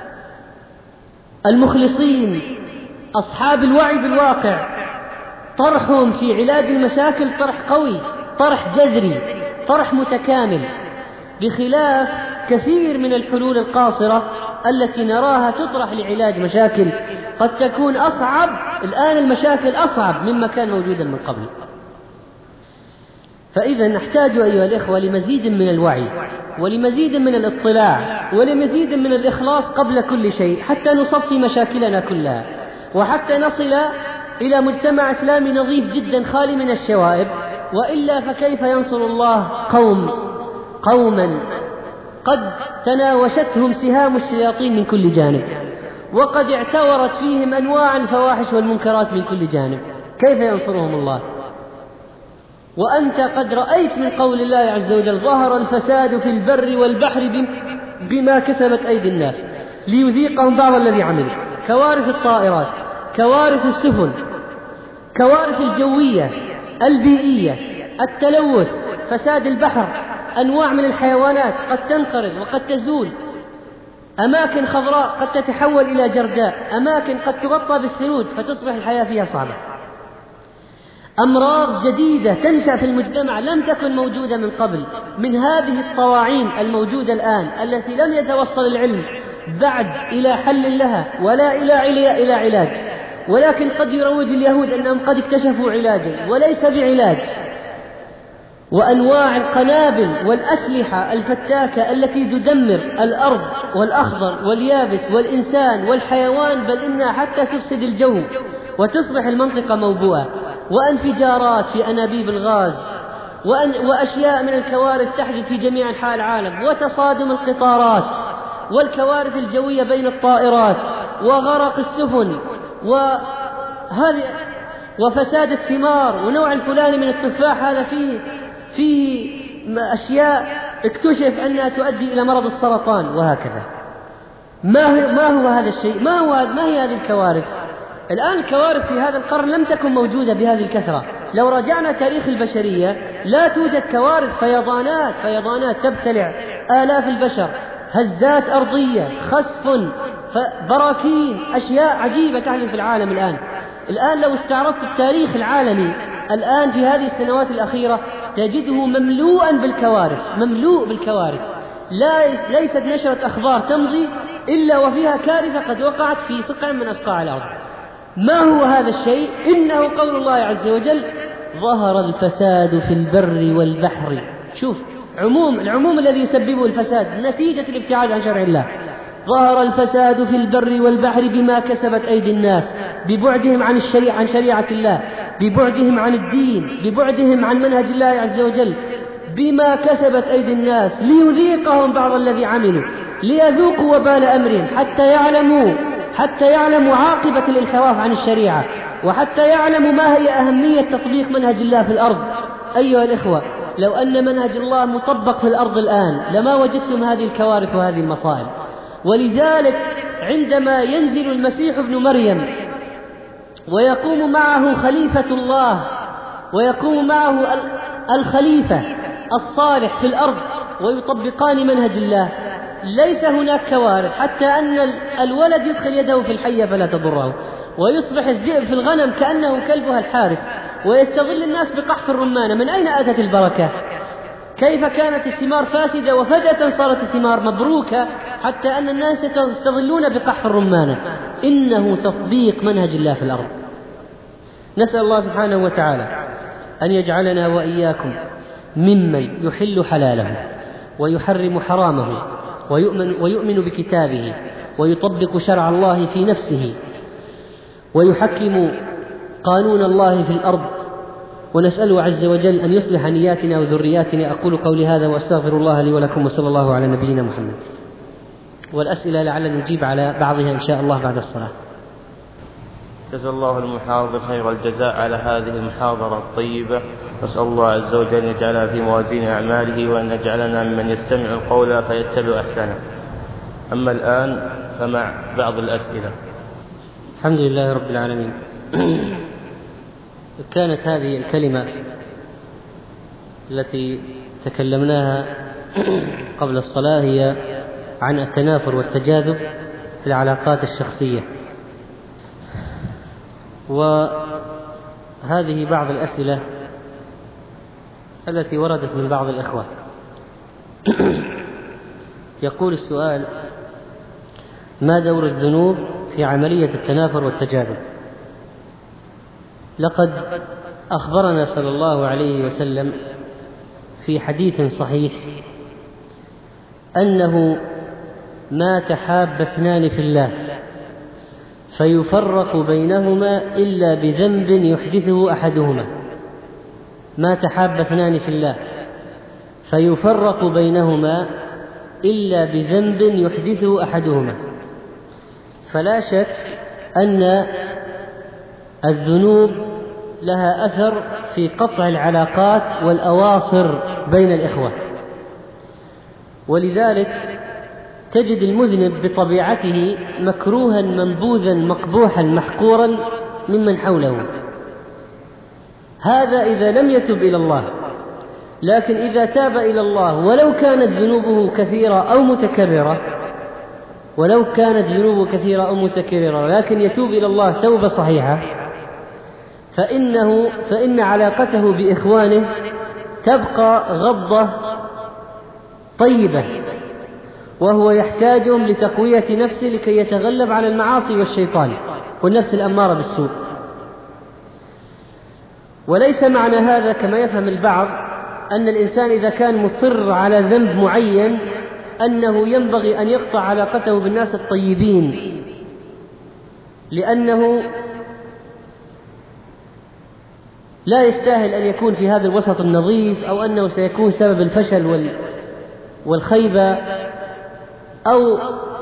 المخلصين أصحاب الوعي بالواقع طرحهم في علاج المشاكل طرح قوي، طرح جذري، طرح متكامل، بخلاف كثير من الحلول القاصرة التي نراها تطرح لعلاج مشاكل قد تكون أصعب. الآن المشاكل أصعب مما كان موجودا من قبل. فإذا نحتاج أيها الإخوة لمزيد من الوعي ولمزيد من الاطلاع ولمزيد من الإخلاص قبل كل شيء حتى نصفي مشاكلنا كلها، وحتى نصل إلى مجتمع إسلامي نظيف جدا خالي من الشوائب. وإلا فكيف ينصر الله قوم قوما قد تناوشتهم سهام الشياطين من كل جانب، وقد اعتورت فيهم أنواع الفواحش والمنكرات من كل جانب؟ كيف ينصرهم الله؟ وأنت قد رأيت من قول الله عز وجل: ظهر الفساد في البر والبحر بما كسبت أيدي الناس ليذيقهم بعض الذي عملوا. كوارث الطائرات، كوارث السفن، كوارث الجوية البيئية، التلوث، فساد البحر، أنواع من الحيوانات قد تنقرض وقد تزول، أماكن خضراء قد تتحول إلى جرداء، أماكن قد تغطى بالثلوج فتصبح الحياة فيها صعبة، أمراض جديدة تنشأ في المجتمع لم تكن موجودة من قبل، من هذه الطواعين الموجودة الآن التي لم يتوصل العلم بعد إلى حل لها ولا إلى إلى علاج، ولكن قد يروج اليهود أنهم قد اكتشفوا علاجا وليس بعلاج. وأنواع القنابل والأسلحة الفتاكة التي تدمر الأرض والأخضر واليابس والإنسان والحيوان، بل إنها حتى تفسد الجو وتصبح المنطقة موبوءة، وانفجارات في أنابيب الغاز، وأن وأشياء من الكوارث تحدث في جميع أنحاء العالم، وتصادم القطارات والكوارث الجوية بين الطائرات وغرق السفن وهذه وفساد الثمار، ونوع الفلاني من التفاح هذا فيه فيه أشياء اكتشف أنها تؤدي إلى مرض السرطان، وهكذا. ما هو ما هو هذا الشيء؟ ما هو ما هي هذه الكوارث؟ الآن الكوارث في هذا القرن لم تكن موجودة بهذه الكثرة. لو رجعنا تاريخ البشرية لا توجد كوارث، فيضانات فيضانات تبتلع آلاف البشر، هزات أرضية، خسف، براكين، أشياء عجيبة تحدث في العالم الآن. الآن لو استعرضت التاريخ العالمي الآن في هذه السنوات الأخيرة تجده مملوءا بالكوارث، مملوء بالكوارث. لا ليست نشرة أخبار تمضي إلا وفيها كارثة قد وقعت في صقع من أصقاع الأرض. ما هو هذا الشيء؟ إنه قول الله عز وجل: ظهر الفساد في البر والبحر. شوف عموم العموم الذي يسببه الفساد نتيجة الابتعاد عن شرع الله. ظهر الفساد في البر والبحر بما كسبت أيدي الناس، ببعدهم عن الشريعة عن شريعة الله، ببعدهم عن الدين، ببعدهم عن منهج الله عز وجل، بما كسبت أيدي الناس، ليذيقهم بعض الذي عملوا، ليذوقوا وبال أمرهم، حتى يعلموا حتى يعلموا عاقبة الانحراف عن الشريعة، وحتى يعلموا ما هي أهمية تطبيق منهج الله في الأرض. أيها الإخوة، لو أن منهج الله مطبق في الأرض الآن لما وجدتم هذه الكوارث وهذه المصائب. ولذلك عندما ينزل المسيح ابن مريم ويقوم معه خليفة الله، ويقوم معه الخليفة الصالح في الأرض، ويطبقان منهج الله، ليس هناك كوارث، حتى أن الولد يدخل يده في الحية فلا تضره، ويصبح الذئب في الغنم كأنه كلبها الحارس، ويستظل الناس بقحف الرمانة. من أين أتت البركة؟ كيف كانت الثمار فاسدة وفجأة صارت الثمار مبروكة، حتى أن الناس يستظلون بقحف الرمانة؟ إنه تطبيق منهج الله في الأرض. نسأل الله سبحانه وتعالى أن يجعلنا وإياكم ممن يحل حلاله ويحرم حرامه، ويؤمن, ويؤمن بكتابه، ويطبق شرع الله في نفسه، ويحكم قانون الله في الأرض. ونسأله عز وجل أن يصلح نياتنا وذرياتنا. أقول قولي هذا وأستغفر الله لي ولكم، وصلى الله على نبينا محمد. والأسئلة لعل نجيب على بعضها إن شاء الله بعد الصلاة. جزا الله المحاضر خير الجزاء على هذه المحاضرة الطيبة، نسأل الله عز وجل أن يجعلها في موازين أعماله، وأن يجعلنا ممن يستمع القول فيتبع أحسنه. أما الآن فمع بعض الأسئلة. الحمد لله رب العالمين. كانت هذه الكلمة التي تكلمناها قبل الصلاة هي عن التنافر والتجاذب في العلاقات الشخصية، وهذه بعض الأسئلة التي وردت من بعض الإخوة. يقول السؤال: ما دور الذنوب في عملية التنافر والتجاذب؟ لقد أخبرنا صلى الله عليه وسلم في حديث صحيح أنه ما تحاب اثنان في الله فيفرق بينهما إلا بذنب يحدثه أحدهما. ما تحاب اثنان في الله فيفرق بينهما إلا بذنب يحدثه أحدهما. فلا شك أن الذنوب لها أثر في قطع العلاقات والأواصر بين الإخوة، ولذلك تجد المذنب بطبيعته مكروها منبوذا مقبوحا محقورا ممن حوله. هذا إذا لم يتب إلى الله، لكن إذا تاب إلى الله ولو كانت ذنوبه كثيرة أو متكررة ولو كانت ذنوبه كثيرة أو متكررة لكن يتوب إلى الله توبة صحيحة، فإنه فإن علاقته بإخوانه تبقى غضة طيبة، وهو يحتاجهم لتقوية نفسه لكي يتغلب على المعاصي والشيطان والنفس الأمارة بالسوء. وليس معنى هذا كما يفهم البعض أن الإنسان إذا كان مصر على ذنب معين أنه ينبغي أن يقطع علاقته بالناس الطيبين، لأنه لا يستاهل أن يكون في هذا الوسط النظيف، أو أنه سيكون سبب الفشل والخيبة، أو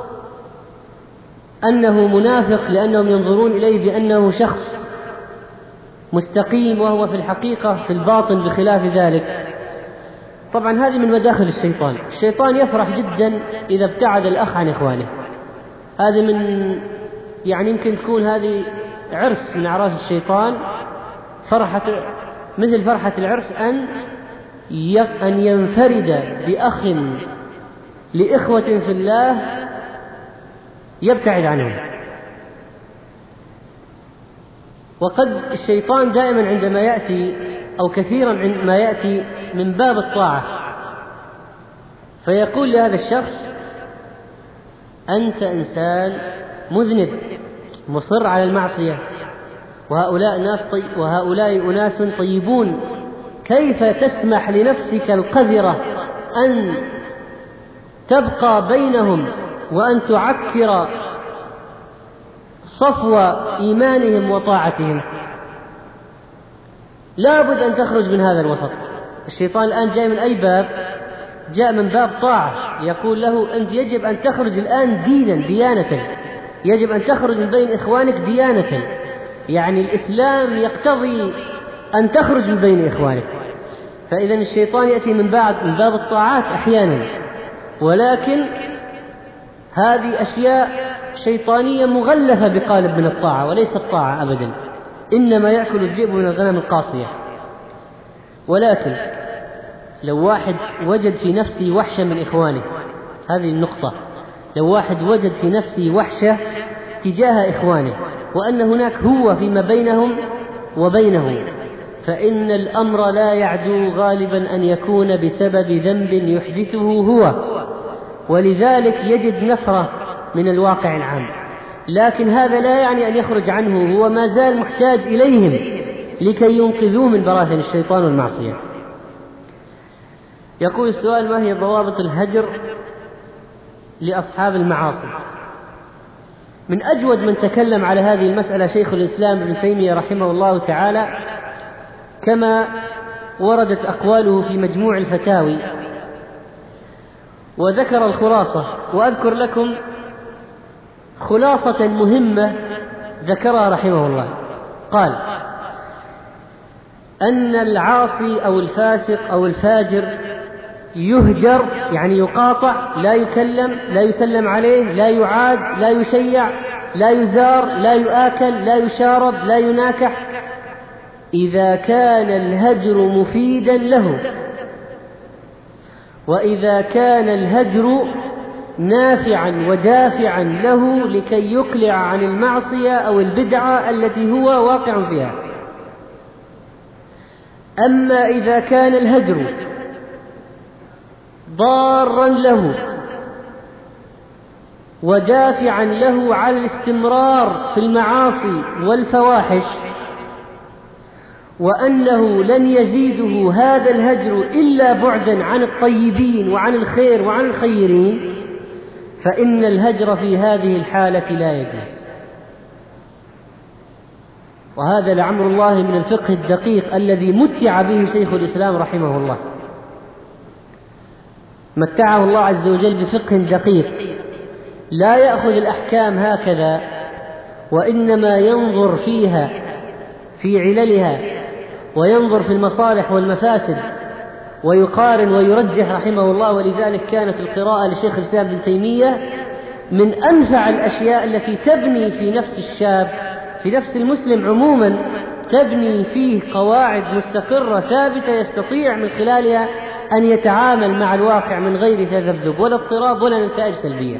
أنه منافق لأنهم ينظرون إليه بأنه شخص مستقيم وهو في الحقيقة في الباطن بخلاف ذلك. طبعا هذه من مداخل الشيطان. الشيطان يفرح جدا إذا ابتعد الأخ عن إخوانه. هذه من يعني يمكن تكون هذه عرس من أعراس الشيطان، فرحة مثل فرحة العرس أن أن ينفرد بأخ لإخوة في الله يبتعد عنهم. وقد الشيطان دائما عندما يأتي أو كثيرا عندما يأتي من باب الطاعة فيقول لهذا الشخص: أنت إنسان مذنب مصر على المعصية، وهؤلاء ناس طي... وهؤلاء أناس طيبون، كيف تسمح لنفسك القذرة أن تبقى بينهم وأن تعكر صفو إيمانهم وطاعتهم؟ لا بد أن تخرج من هذا الوسط. الشيطان الآن جاء من أي باب؟ جاء من باب طاعة، يقول له أنت يجب أن تخرج الآن دينا ديانة، يجب أن تخرج من بين إخوانك ديانة، يعني الإسلام يقتضي أن تخرج من بين إخوانك. فإذا الشيطان يأتي من بعد من باب الطاعات أحيانا، ولكن هذه أشياء شيطانية مغلفة بقالب من الطاعة، وليست طاعة أبدا، إنما يأكل الذئب من الغنم القاصية. ولكن لو واحد وجد في نفسه وحشة من إخوانه، هذه النقطة، لو واحد وجد في نفسه وحشة تجاه إخوانه وأن هناك هو فيما بينهم وبينه، فإن الأمر لا يعدو غالبا أن يكون بسبب ذنب يحدثه هو، ولذلك يجد نفرة من الواقع العام. لكن هذا لا يعني أن يخرج عنه، هو ما زال محتاج إليهم لكي ينقذوه من براثن الشيطان والمعصية. يقول السؤال: ما هي ضوابط الهجر لأصحاب المعاصي؟ من أجود من تكلم على هذه المسألة شيخ الإسلام ابن تيمية رحمه الله تعالى، كما وردت أقواله في مجموع الفتاوي، وذكر الخلاصة. وأذكر لكم خلاصة مهمة ذكرها رحمه الله. قال: أن العاصي أو الفاسق أو الفاجر يهجر، يعني يقاطع، لا يكلم، لا يسلم عليه، لا يعاد، لا يشيع، لا يزار، لا يؤكل، لا يشارب، لا يناكح، إذا كان الهجر مفيدا له، وإذا كان الهجر نافعا ودافعا له لكي يقلع عن المعصية أو البدعة التي هو واقع فيها. أما إذا كان الهجر ضارا له ودافعا له على الاستمرار في المعاصي والفواحش، وأنه لن يزيده هذا الهجر إلا بعدا عن الطيبين وعن الخير وعن الخيرين، فإن الهجر في هذه الحالة لا يجوز. وهذا لعمر الله من الفقه الدقيق الذي متع به شيخ الإسلام رحمه الله، متعه الله عز وجل بفقه دقيق لا يأخذ الأحكام هكذا، وإنما ينظر فيها في عللها، وينظر في المصالح والمفاسد، ويقارن ويرجح رحمه الله. ولذلك كانت القراءة لشيخ الإسلام ابن تيمية من أنفع الأشياء التي تبني في نفس الشاب، في نفس المسلم عموما، تبني فيه قواعد مستقرة ثابتة يستطيع من خلالها أن يتعامل مع الواقع من غير تذبذب ولا اضطراب ولا نتائج سلبية.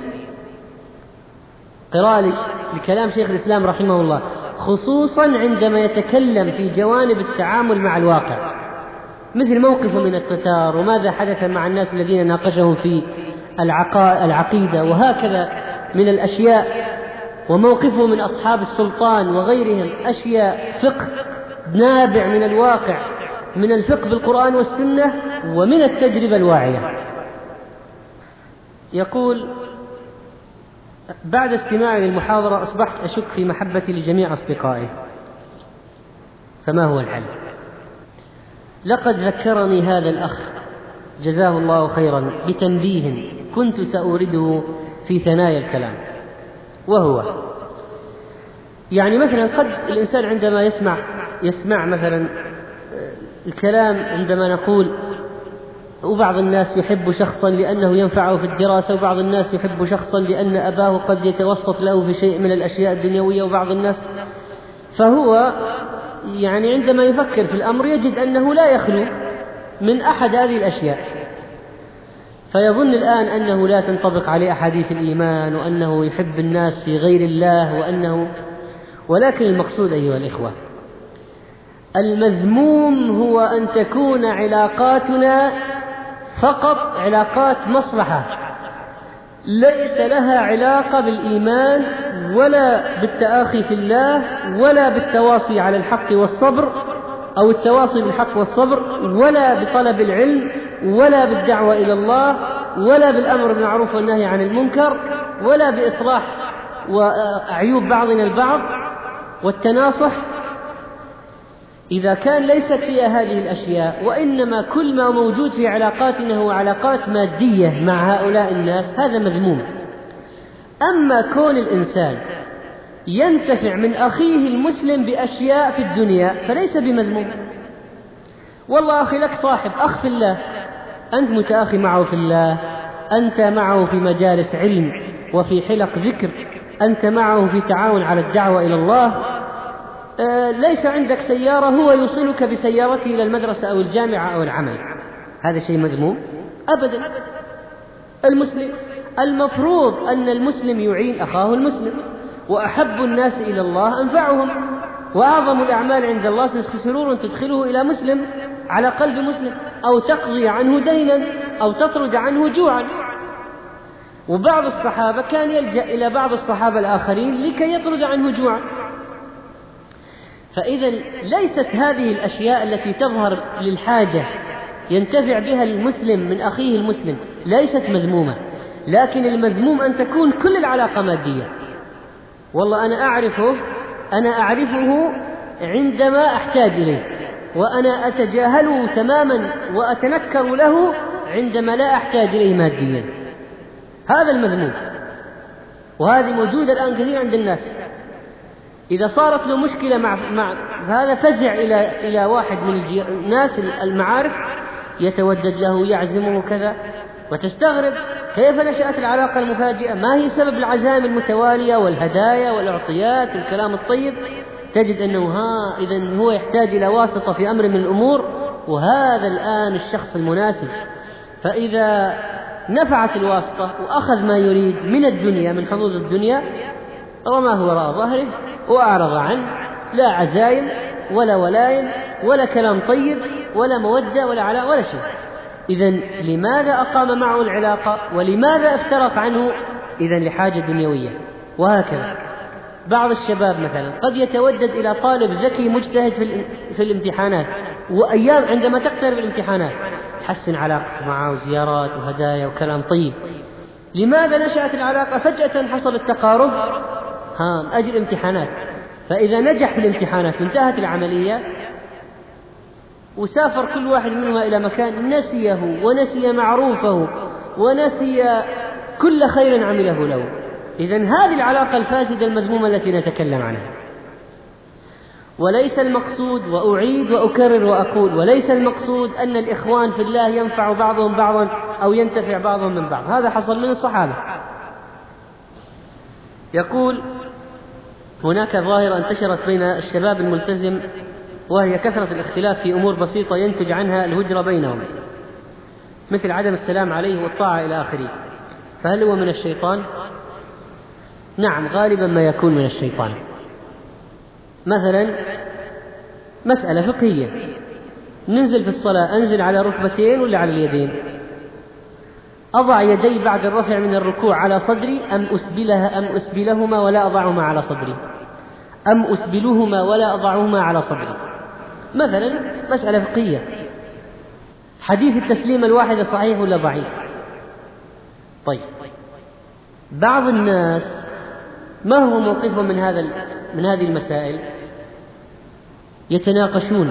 قراءة لكلام شيخ الإسلام رحمه الله، خصوصا عندما يتكلم في جوانب التعامل مع الواقع، مثل موقفه من التتار، وماذا حدث مع الناس الذين ناقشهم في العقيدة، وهكذا من الأشياء، وموقفه من أصحاب السلطان وغيرهم، أشياء فقه نابع من الواقع، من الفقه بالقرآن والسنة ومن التجربة الواعية. يقول: بعد استماعي للمحاضرة أصبحت أشك في محبتي لجميع أصدقائي، فما هو الحل؟ لقد ذكرني هذا الأخ جزاه الله خيرا بتنبيه كنت سأورده في ثنايا الكلام، وهو يعني مثلا قد الإنسان عندما يسمع يسمع مثلا الكلام، عندما نقول وبعض الناس يحب شخصا لأنه ينفعه في الدراسة، وبعض الناس يحب شخصا لأن أباه قد يتوسط له في شيء من الأشياء الدنيوية، وبعض الناس، فهو يعني عندما يفكر في الأمر يجد أنه لا يخلو من أحد هذه الأشياء، فيظن الآن أنه لا تنطبق عليه أحاديث الإيمان، وأنه يحب الناس في غير الله، وأنه ولكن المقصود أيها الإخوة، المذموم هو أن تكون علاقاتنا فقط علاقات مصلحة، ليس لها علاقة بالإيمان ولا بالتآخي في الله ولا بالتواصي على الحق والصبر أو التواصي بالحق والصبر ولا بطلب العلم ولا بالدعوة إلى الله ولا بالأمر بالمعروف والنهي عن المنكر ولا بإصلاح وعيوب بعضنا البعض والتناصح. إذا كان ليست فيها هذه الأشياء وإنما كل ما موجود في علاقاتنا هو علاقات مادية مع هؤلاء الناس، هذا مذموم. أما كون الإنسان ينتفع من أخيه المسلم بأشياء في الدنيا فليس بمذموم. والله أخي لك صاحب أخ في الله، أنت متأخي معه في الله، أنت معه في مجالس علم وفي حلق ذكر، أنت معه في تعاون على الدعوة إلى الله، آه ليس عندك سيارة هو يوصلك بسيارته إلى المدرسة أو الجامعة أو العمل، هذا شيء مذموم؟ أبدا. المسلم المفروض أن المسلم يعين أخاه المسلم، وأحب الناس إلى الله أنفعهم، وأعظم الأعمال عند الله سرور تدخله إلى مسلم على قلب مسلم، أو تقضي عنه دينا أو تطرد عنه جوعا. وبعض الصحابة كان يلجأ إلى بعض الصحابة الآخرين لكي يطرد عنه جوعا. فإذا ليست هذه الأشياء التي تظهر للحاجة ينتفع بها المسلم من أخيه المسلم ليست مذمومة، لكن المذموم أن تكون كل العلاقة مادية. والله أنا أعرفه أنا أعرفه عندما أحتاج إليه، وأنا أتجاهله تماما وأتنكر له عندما لا أحتاج إليه ماديا، هذا المذموم. وهذه موجودة الآن كثير عند الناس. إذا صارت له مشكلة مع, مع هذا فزع إلى إلى واحد من الناس المعارف يتودد له يعزمه كذا، وتستغرب كيف نشأت العلاقة المفاجئة، ما هي سبب العزائم المتوالية والهدايا والأعطيات والكلام الطيب. تجد أنه ها إذن هو يحتاج إلى واسطة في أمر من الأمور، وهذا الآن الشخص المناسب. فإذا نفعت الواسطة وأخذ ما يريد من الدنيا من حظوظ الدنيا رماه وراء ظهره وأعرض عنه، لا عزايم ولا ولايم ولا كلام طيب ولا مودة ولا علاء ولا شيء. إذن لماذا أقام معه العلاقة ولماذا افترق عنه؟ إذن لحاجة دنيوية. وهكذا بعض الشباب مثلا قد يتودد إلى طالب ذكي مجتهد في الامتحانات، وأيام عندما تقترب الامتحانات حسن علاقته معه وزيارات وهدايا وكلام طيب. لماذا نشأت العلاقة؟ فجأة حصل التقارب ها أجل امتحانات، فإذا نجح في الامتحانات وانتهت العملية وسافر كل واحد منهما إلى مكان نسيه ونسي معروفه ونسي كل خير عمله له. إذن هذه العلاقة الفاسدة المذمومة التي نتكلم عنها. وليس المقصود، وأعيد وأكرر وأقول، وليس المقصود أن الإخوان في الله ينفع بعضهم بعضا أو ينتفع بعضهم من بعض، هذا حصل من الصحابة. يقول هناك ظاهرة انتشرت بين الشباب الملتزم، وهي كثرة الاختلاف في أمور بسيطة ينتج عنها الهجرة بينهم، مثل عدم السلام عليه والطاعة إلى آخره، فهل هو من الشيطان؟ نعم، غالبا ما يكون من الشيطان. مثلا مسألة فقهية، ننزل في الصلاة أنزل على ركبتين ولا على اليدين؟ أضع يدي بعد الرفع من الركوع على صدري أم أسبلها أم أسبلهما ولا أضعهما على صدري، أم أسبلهما ولا أضعهما على صدري؟ مثلا مسألة فقهية. حديث التسليم الواحد صحيح ولا ضعيف؟ طيب، بعض الناس ما هو موقفهم من هذا من هذه المسائل؟ يتناقشون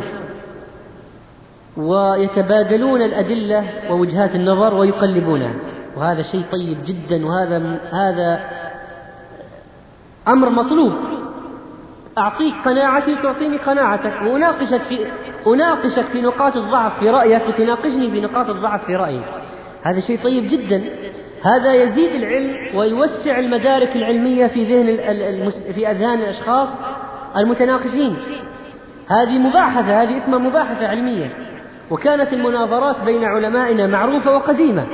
ويتبادلون الأدلة ووجهات النظر ويقلبونها، وهذا شيء طيب جدا، وهذا هذا أمر مطلوب. أعطيك قناعتي وتعطيني قناعتك، وأناقشك في أناقشك في نقاط الضعف في رأيك وتناقشني بنقاط الضعف في رأيي، هذا شيء طيب جدا. هذا يزيد العلم ويوسع المدارك العلمية في ذهن المس... في أذهان الأشخاص المتناقشين. هذه مباحثة، هذه اسمها مباحثة علمية. وكانت المناظرات بين علمائنا معروفة وقديمة،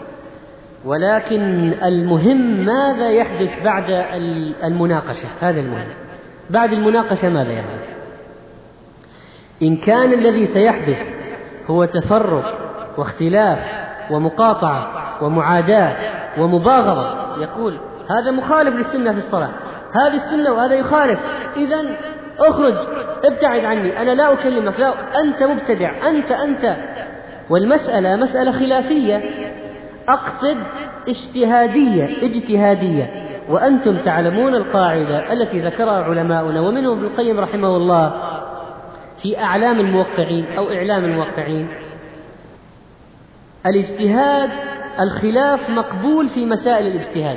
ولكن المهم ماذا يحدث بعد المناقشة، هذا المهم. بعد المناقشة ماذا يحدث؟ إن كان الذي سيحدث هو تفرق واختلاف ومقاطعة ومعاداة ومباغضة، يقول هذا مخالف للسنة في الصلاة، هذه السنة وهذا يخالف، إذن اخرج ابتعد عني، أنا لا أكلمك، لا أنت مبتدع، أنت أنت والمسألة مسألة خلافية، أقصد اجتهادية اجتهادية وأنتم تعلمون القاعدة التي ذكرها علماؤنا ومنهم ابن القيم رحمه الله في أعلام الموقعين أو إعلام الموقعين: الاجتهاد الخلاف مقبول في مسائل الاجتهاد،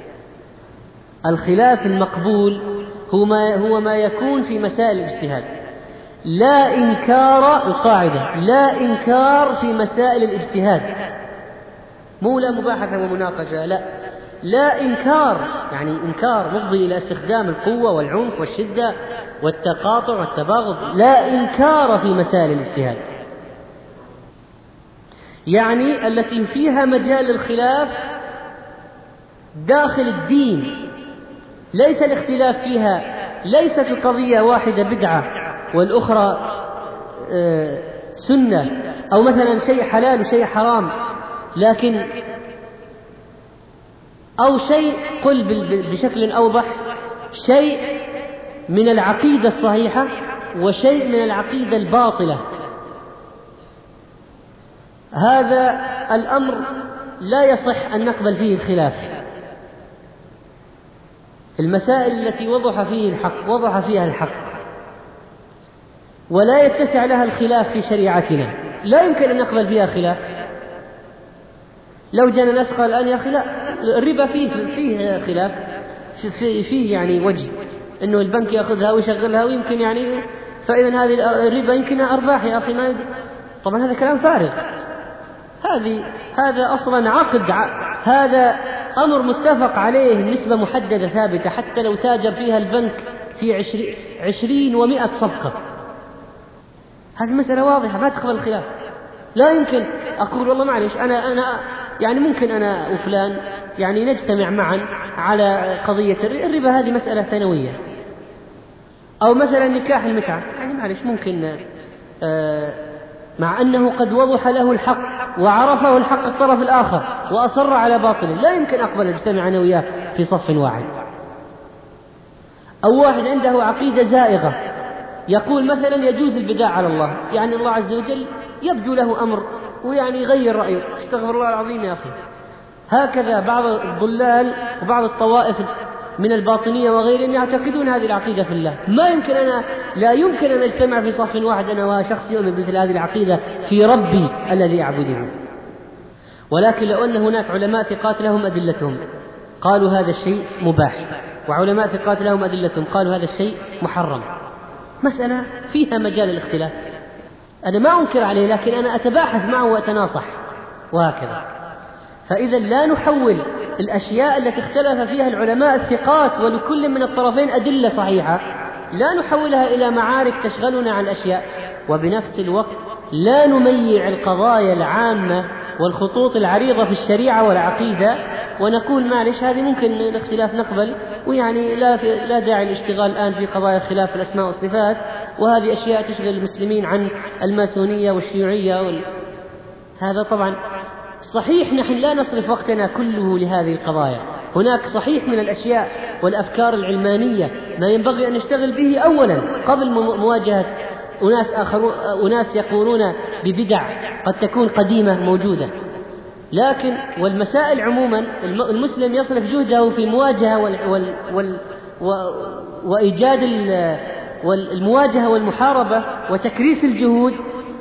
الخلاف المقبول هو ما, هو ما يكون في مسائل الاجتهاد، لا إنكار، القاعدة لا إنكار في مسائل الاجتهاد، مو لا مباحثة ومناقشة، لا لا إنكار، يعني إنكار مفضي إلى استخدام القوة والعنف والشدة والتقاطع والتباغض، لا إنكار في مسائل الاجتهاد، يعني التي فيها مجال الخلاف داخل الدين، ليس الاختلاف فيها، ليست القضية واحدة بدعة والأخرى سنة، أو مثلا شيء حلال وشيء حرام، لكن أو شيء قل بشكل أوضح شيء من العقيدة الصحيحة وشيء من العقيدة الباطلة، هذا الأمر لا يصح أن نقبل فيه الخلاف. المسائل التي وضح فيه الحق وضح فيها الحق ولا يتسع لها الخلاف في شريعتنا، لا يمكن أن نقبل فيها خلاف. لو جاءنا ناس قال الآن يا أخي لا، الربا فيه فيه خلاف، فيه, فيه يعني وجه إنه البنك يأخذها ويشغلها ويمكن يعني، فإذا هذه الربا يمكنها أرباح يا أخي، ما طبعا هذا كلام فارغ، هذه هذا أصلا عقد، هذا أمر متفق عليه، نسبة محددة ثابتة، حتى لو تاجر فيها البنك في عشرين, عشرين ومئة صفقة، هذه مسألة واضحة ما تقبل الخلاف. لا يمكن أقول والله معلش أنا أنا يعني ممكن أنا وفلان يعني نجتمع معا على قضية الربا، هذه مسألة ثانوية، أو مثلا نكاح المتعة، يعني معلش ممكن آه مع أنه قد وضح له الحق وعرفه الحق الطرف الآخر وأصر على باطله، لا يمكن أقبل أجتمع أنا وياه في صف واحد. أو واحد عنده عقيدة زائغة يقول مثلا يجوز البداع على الله، يعني الله عز وجل يبدو له أمر ويعني يغير رأيه، استغفر الله العظيم يا أخي. هكذا بعض الضلال وبعض الطوائف من الباطنية وغيرهم يعتقدون هذه العقيدة في الله، ما يمكن أنا لا يمكن أن أجتمع في صف واحد أنا وشخص يؤمن بمثل هذه العقيدة في ربي الذي أعبده. ولكن لو أن هناك علماء ثقات لهم أدلتهم قالوا هذا الشيء مباح، وعلماء ثقات لهم أدلتهم قالوا هذا الشيء محرم، مسألة فيها مجال الاختلاف، أنا ما أنكر عليه لكن أنا أتباحث معه وأتناصح وهكذا. فإذا لا نحول الأشياء التي اختلف فيها العلماء الثقات ولكل من الطرفين أدلة صحيحة، لا نحولها إلى معارك تشغلنا عن الأشياء، وبنفس الوقت لا نميع القضايا العامة والخطوط العريضة في الشريعة والعقيدة ونقول معلش هذه ممكن الاختلاف نقبل، ويعني لا, لا داعي الاشتغال الآن في قضايا خلاف الأسماء والصفات، وهذه أشياء تشغل المسلمين عن الماسونية والشيوعية وال... هذا طبعا صحيح نحن لا نصرف وقتنا كله لهذه القضايا، هناك صحيح من الأشياء والأفكار العلمانية ما ينبغي أن نشتغل به أولا قبل مواجهة أناس آخرون، أناس يقولون ببدع قد تكون قديمة موجودة. لكن والمسائل عموما المسلم يصرف جهده في المواجهة وال وال وال وإيجاد المواجهة والمحاربة وتكريس الجهود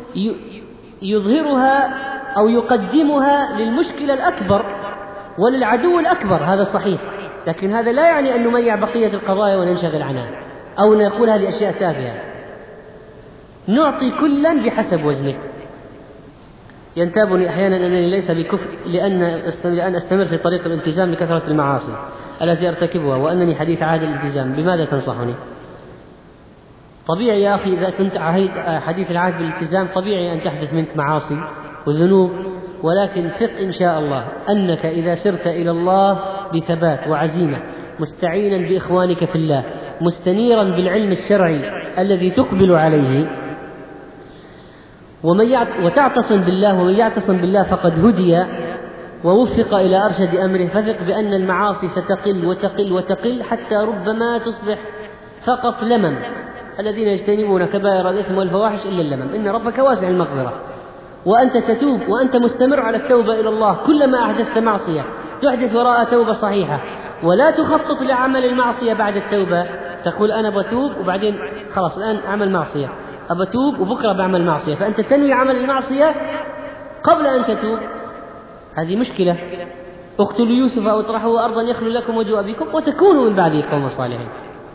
يظهرها أو يقدمها للمشكلة الأكبر وللعدو الأكبر، هذا صحيح، لكن هذا لا يعني أن نميع بقية القضايا وننشغل عنها أو نقول هذه أشياء تافهة، نعطي كلا بحسب وزنه. ينتابني أحيانا أنني ليس بكفر لأن لأن أستمر في طريق الالتزام لكثرة المعاصي التي أرتكبها، وأنني حديث عهد الالتزام، بماذا تنصحني؟ طبيعي يا أخي إذا كنت حديث العهد بالالتزام طبيعي أن تحدث منك معاصي وذنوب، ولكن ثق إن شاء الله أنك إذا سرت إلى الله بثبات وعزيمة مستعينا بإخوانك في الله مستنيرا بالعلم الشرعي الذي تقبل عليه ومن وتعتصم بالله، ومن يعتصم بالله فقد هدي، ووفق إلى أرشد أمره فثق بأن المعاصي ستقل وتقل وتقل حتى ربما تصبح فقط لمم. الذين يجتنبون كبائر الإثم والفواحش إلا اللمم. إن ربك واسع المغفرة، وأنت تتوب وأنت مستمر على التوبة إلى الله. كلما أحدثت معصية تحدث وراء توبة صحيحة، ولا تخطط لعمل المعصية بعد التوبة. تقول أنا بتوب وبعدين خلاص الآن أعمل معصية، أبتوب وبكرة بعمل معصية، فأنت تنوي عمل المعصية قبل أن تتوب. هذه مشكلة. اقتلوا يوسف أو اطرحوه أرضا يخلو لكم وجه أبيكم وتكونوا من بعده قوما صالحين.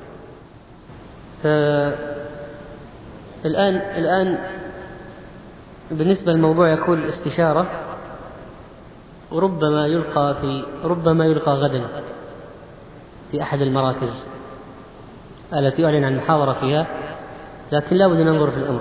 الآن الآن بالنسبة للموضوع يقول استشارة، وربما يلقى في ربما يلقى غدا في أحد المراكز التي أعلن عن محاضرة فيها، لكن لا بد أن ننظر في الأمر.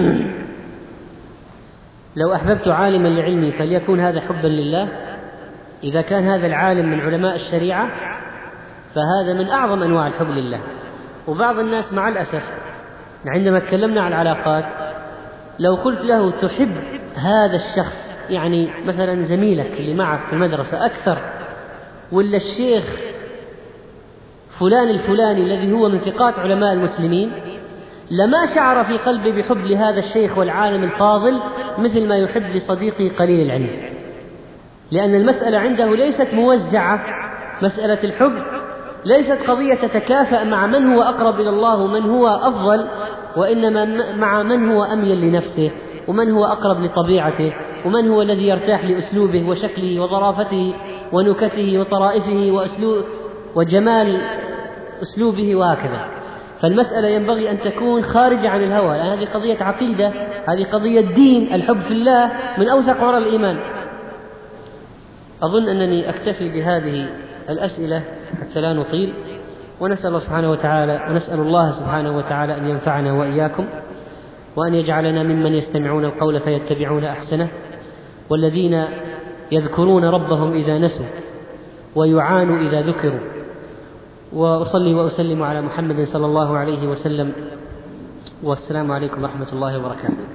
لو أحببت عالما لعلمي فليكون هذا حبا لله. إذا كان هذا العالم من علماء الشريعة فهذا من أعظم أنواع الحب لله. وبعض الناس مع الأسف عندما تكلمنا عن العلاقات لو قلت له تحب هذا الشخص، يعني مثلا زميلك اللي معك في المدرسة أكثر، ولا الشيخ فلان الفلاني الذي هو من ثقات علماء المسلمين، لما شعر في قلبه بحب لهذا الشيخ والعالم الفاضل مثل ما يحب لصديقه قليل العلم. لأن المسألة عنده ليست موزعة، مسألة الحب ليست قضية تتكافأ مع من هو أقرب إلى الله ومن هو أفضل، وإنما مع من هو أميل لنفسه، ومن هو أقرب لطبيعته، ومن هو الذي يرتاح لأسلوبه وشكله وظرافته ونكته وطرائفه وأسلوب وجمال أسلوبه وهكذا. فالمسألة ينبغي أن تكون خارجة عن الهوى، لأن هذه قضية عقيدة، هذه قضية دين. الحب في الله من أوثق عرى الإيمان. أظن أنني أكتفي بهذه الأسئلة حتى لا نطيل، ونسأل الله سبحانه وتعالى ونسأل الله سبحانه وتعالى أن ينفعنا وإياكم، وأن يجعلنا ممن يستمعون القول فيتبعون أحسنه، والذين يذكرون ربهم إذا نسوا ويعانوا إذا ذكروا. وأصلي وأسلم على محمد صلى الله عليه وسلم، والسلام عليكم ورحمة الله وبركاته.